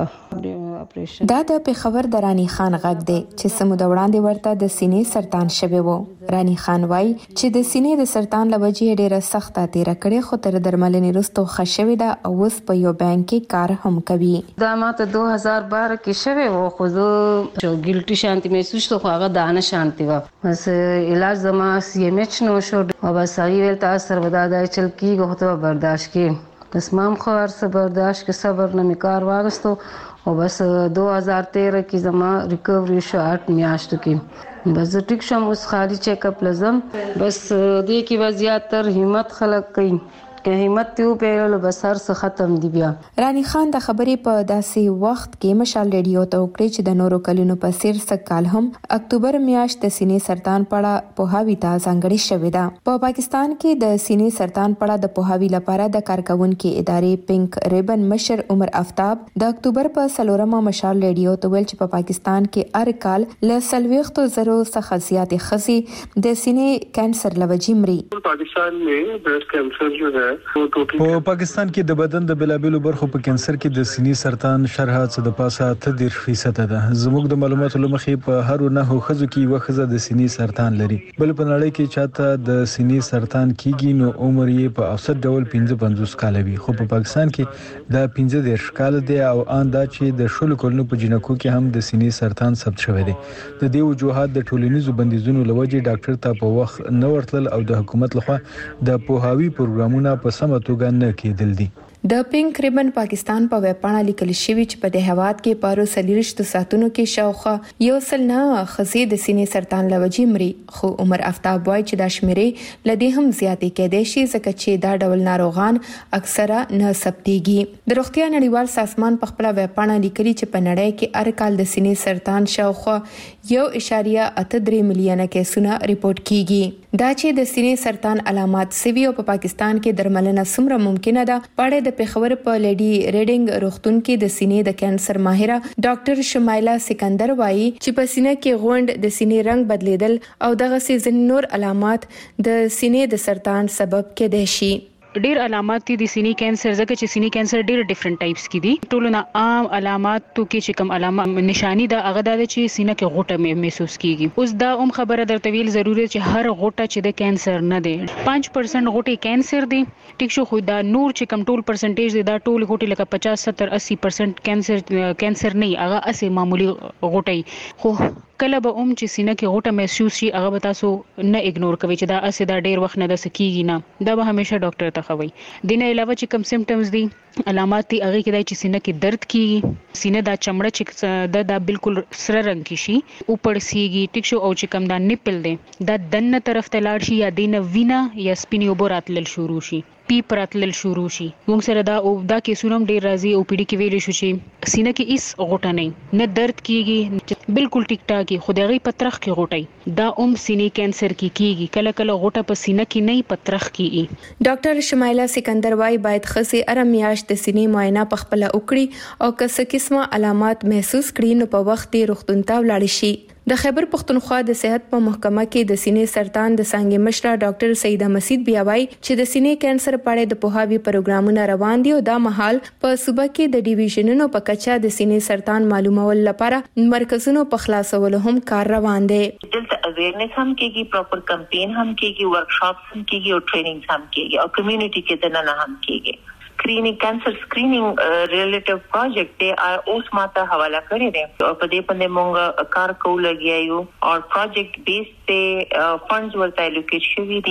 [SPEAKER 4] دا د پیښور د رانی خان غږ دی چې سمو د وړاندې ورته د سینې سرطان شوی وو. رانی خان وای چې د سینې د سرطان لوجې ډیره سخته تیر کړې خو تر درملنې وروسته خښوي دا اوس په یو بانک کې کار هم کوي.
[SPEAKER 2] دا ماته دو هزار بارہ کې شوی وو خو زه چې ګلټي شانتي محسوس خو هغه دانه شانتي و بس علاج زما سی ام ایچ نو شو او بس ای ویل تاسو ودا دا چل کیږي خو ته برداشت کې بس مام خو ارسه برداشت کې صبر نه میکار واغستو او بس دو هزار تیرہ کې زما ریکوری شو اټ میاشتو کې بس ټیک شم اوس خالی چیک اپ لازم بس دې کې وضعیت تر همت خلق کین که همت ته په بس هر څه ختم دی. بیا
[SPEAKER 4] رانی خان د خبرې په داسې وخت کې مشال ریډیو ته وکړي چې د نورو کلونو په سیر څخه کال هم اکتوبر میاشت د سینې سرطان پړه پوهاوی ته ځانګړي شوې ده. په پاکستان کې د سینې سرطان پړه د پوهاوی لپاره د کارکونکو ادارې پینک ریبن مشر عمر آفتاب د اکتوبر په سلورمه مشال ریډیو ته ویل چې په پاکستان کې هر کال ل سلويختو زرو څخه زیاتې خزي د سینې کینسر لوجې مري.
[SPEAKER 11] پاکستان में ब्रेस्ट कैंसर जो है
[SPEAKER 12] په پاکستان کې د بدن د بلابلو برخو په کینسر کې د سینې سرطان شرح څه د پاسه ته ډیر فیصد ده. زموږ د معلوماتو لمخې په هر نه خزو کې یو خزه د سینې سرطان لري. بل په نړۍ کې چاته د سینې سرطان کیږي نو عمر یې په اوسط ډول پنځه پنځوس کال وي خو په پاکستان کې دا پنځه دیرش کال دی او ان دا چې د شلو کلونو په جنکو کې هم د سینې سرطان ثبت شوی دی. د دې وجوهات د ټولنیزو بندیزونو لوجې ډاکټر ته په وخت نه ورتل او د حکومت لخوا د پوهاوی پروګرامونه په سمه توګه نه کېدل دي.
[SPEAKER 4] د پینک ریبن پاکستان په ویبپاڼه لیکل شوی چې په دې هواد کې پارو سلیرشت ساتونو کې شاوخه یو سل نه خزي د سینې سرطان لوجې مري خو عمر آفتاب وای چې دا شمیرې لدې هم زیاتې کېدې شي ځکه چې دا ډول ناروغان اکثره نه ثبتېږي. د روغتیا نړیوال سازمان په خپل ویبپاڼه لیکلي چې په نړۍ کې هر کال د سینې سرطان شاوخه یو اشاریه اته درې میلیونه کیسونه ریپورت کیږي. دا چې د سینې سرطان علامات سوي او په پاکستان کې درملنه څومره ممکنه ده پړې د پیښور په لیډي ریډینګ روغتون کې د سینې د کینسر ماهره ډاکټر شمایلا سکندر وایي چې په سینې کې غونډ د سینې رنگ بدلیدل او دغه سي نور علامات د سینې د سرطان سبب کېدای شي.
[SPEAKER 13] ډیر علامات دي د سینې کینسر ځکه چې سینې کینسر ډیر ډیفرنٹ ټایپس کې دي. ټولو نه عام علامات تو کې چې کوم علامه نشانی ده هغه د چې سینې کې غوټه محسوس کیږي. اوس دا هم خبره درته ویل ضروري چې هر غوټه چې د کینسر نه ده پنځه پرسنټ غوټه کینسر دي ټیک شو خو دا نور چې کوم ټول پرسنټیج دي دا ټول غوټه لکه پچاس ستر اسی پرسنټ کینسر کینسر نه هغه اسې معمولی غوټه خو کله به اوم چې سینې کې غوټه محسوس شي هغه به تاسو نه اګنور کوي چې دا اسې دا ډیر وخت نه د سکیږي نه دا به همیشه ډاکټر ته خوي. دینه علاوه چې کوم سیمټمز دي علامات دي هغه کې دا چې سینې کې درد کیږي سینې دا چمړه چې دا دا بالکل سره رنگ کی شي او پړسیږي ټیک شو او چې کوم دا نیپل دي دا دنه طرف ته لاړ شي یا دینه وینا یا سپینی وبراتل شروع شي پی پراتل شروع شي. موږ سره دا او دا کیسونه ډیر راځي او پیډي کې ویل شو چې سینې کې هیڅ غوټه نه نه درد کیږي بالکل ټیک ټاکي خدایي پترخ کې غوټي دا اوم سینې کینسر کې کیږي کله کله غوټه په سینې کې نه پترخ کیږي.
[SPEAKER 4] ډاکټر شمایلا سکندر وايي باید خسي ارم میاشت د سینې معاینه په خپل وکړي او که څه قسمه علامات محسوس کړي نو په وخت روغتون ته ولاړ شي. د خیبر پختونخوا د صحت په محکمه کې د سینې سرطان د څنګه مشره ډاکټر سیده مسید بیا وايي چې د سینې کینسر په اړه د پوهاوی پروګرامونه روان دي او دا مهال په صوبه کې د ډیویژنونو په کچه د سینې سرطان معلومول لپاره مرکزونو په خلاصولو هم کار روان دی.
[SPEAKER 14] دلته اویرنس هم کېږي پراپر کمپین هم کېږي ورکشاپس هم کېږي او ټریننګز هم کېږي او کمیونټي کې دننه هم کېږي. سکرینینګ کینسر سکرینینګ ریلیټیو پروجیکټ دی اوس ماته حواله کړی دی او په دې باندې موږ کار کوو لګیایو او پروجیکټ بیس ته فندز ورته الوکیټ شوی دي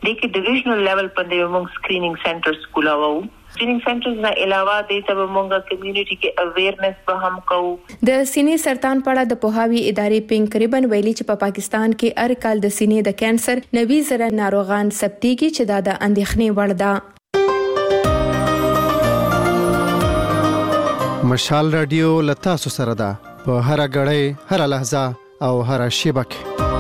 [SPEAKER 14] د کې ډیویژنل لیول باندې موږ سکرینینګ سنټرز کولاو. سکرینینګ سنټرز نه علاوه د ته موږ کمیونټي کې اویرنس به هم کوو.
[SPEAKER 4] د سینې سرطان په اړه د پوهاوی ادارې پنګ قریبن ویلي چې په پا پاکستان کې هر کال د سینې د کانسر نوي زره ناروغان ثبتېږي چې دا د اندېښنې وړ ده.
[SPEAKER 15] مشال رادیو لتا سره ده په هر غړې هر لحظه او هر شیبه کې.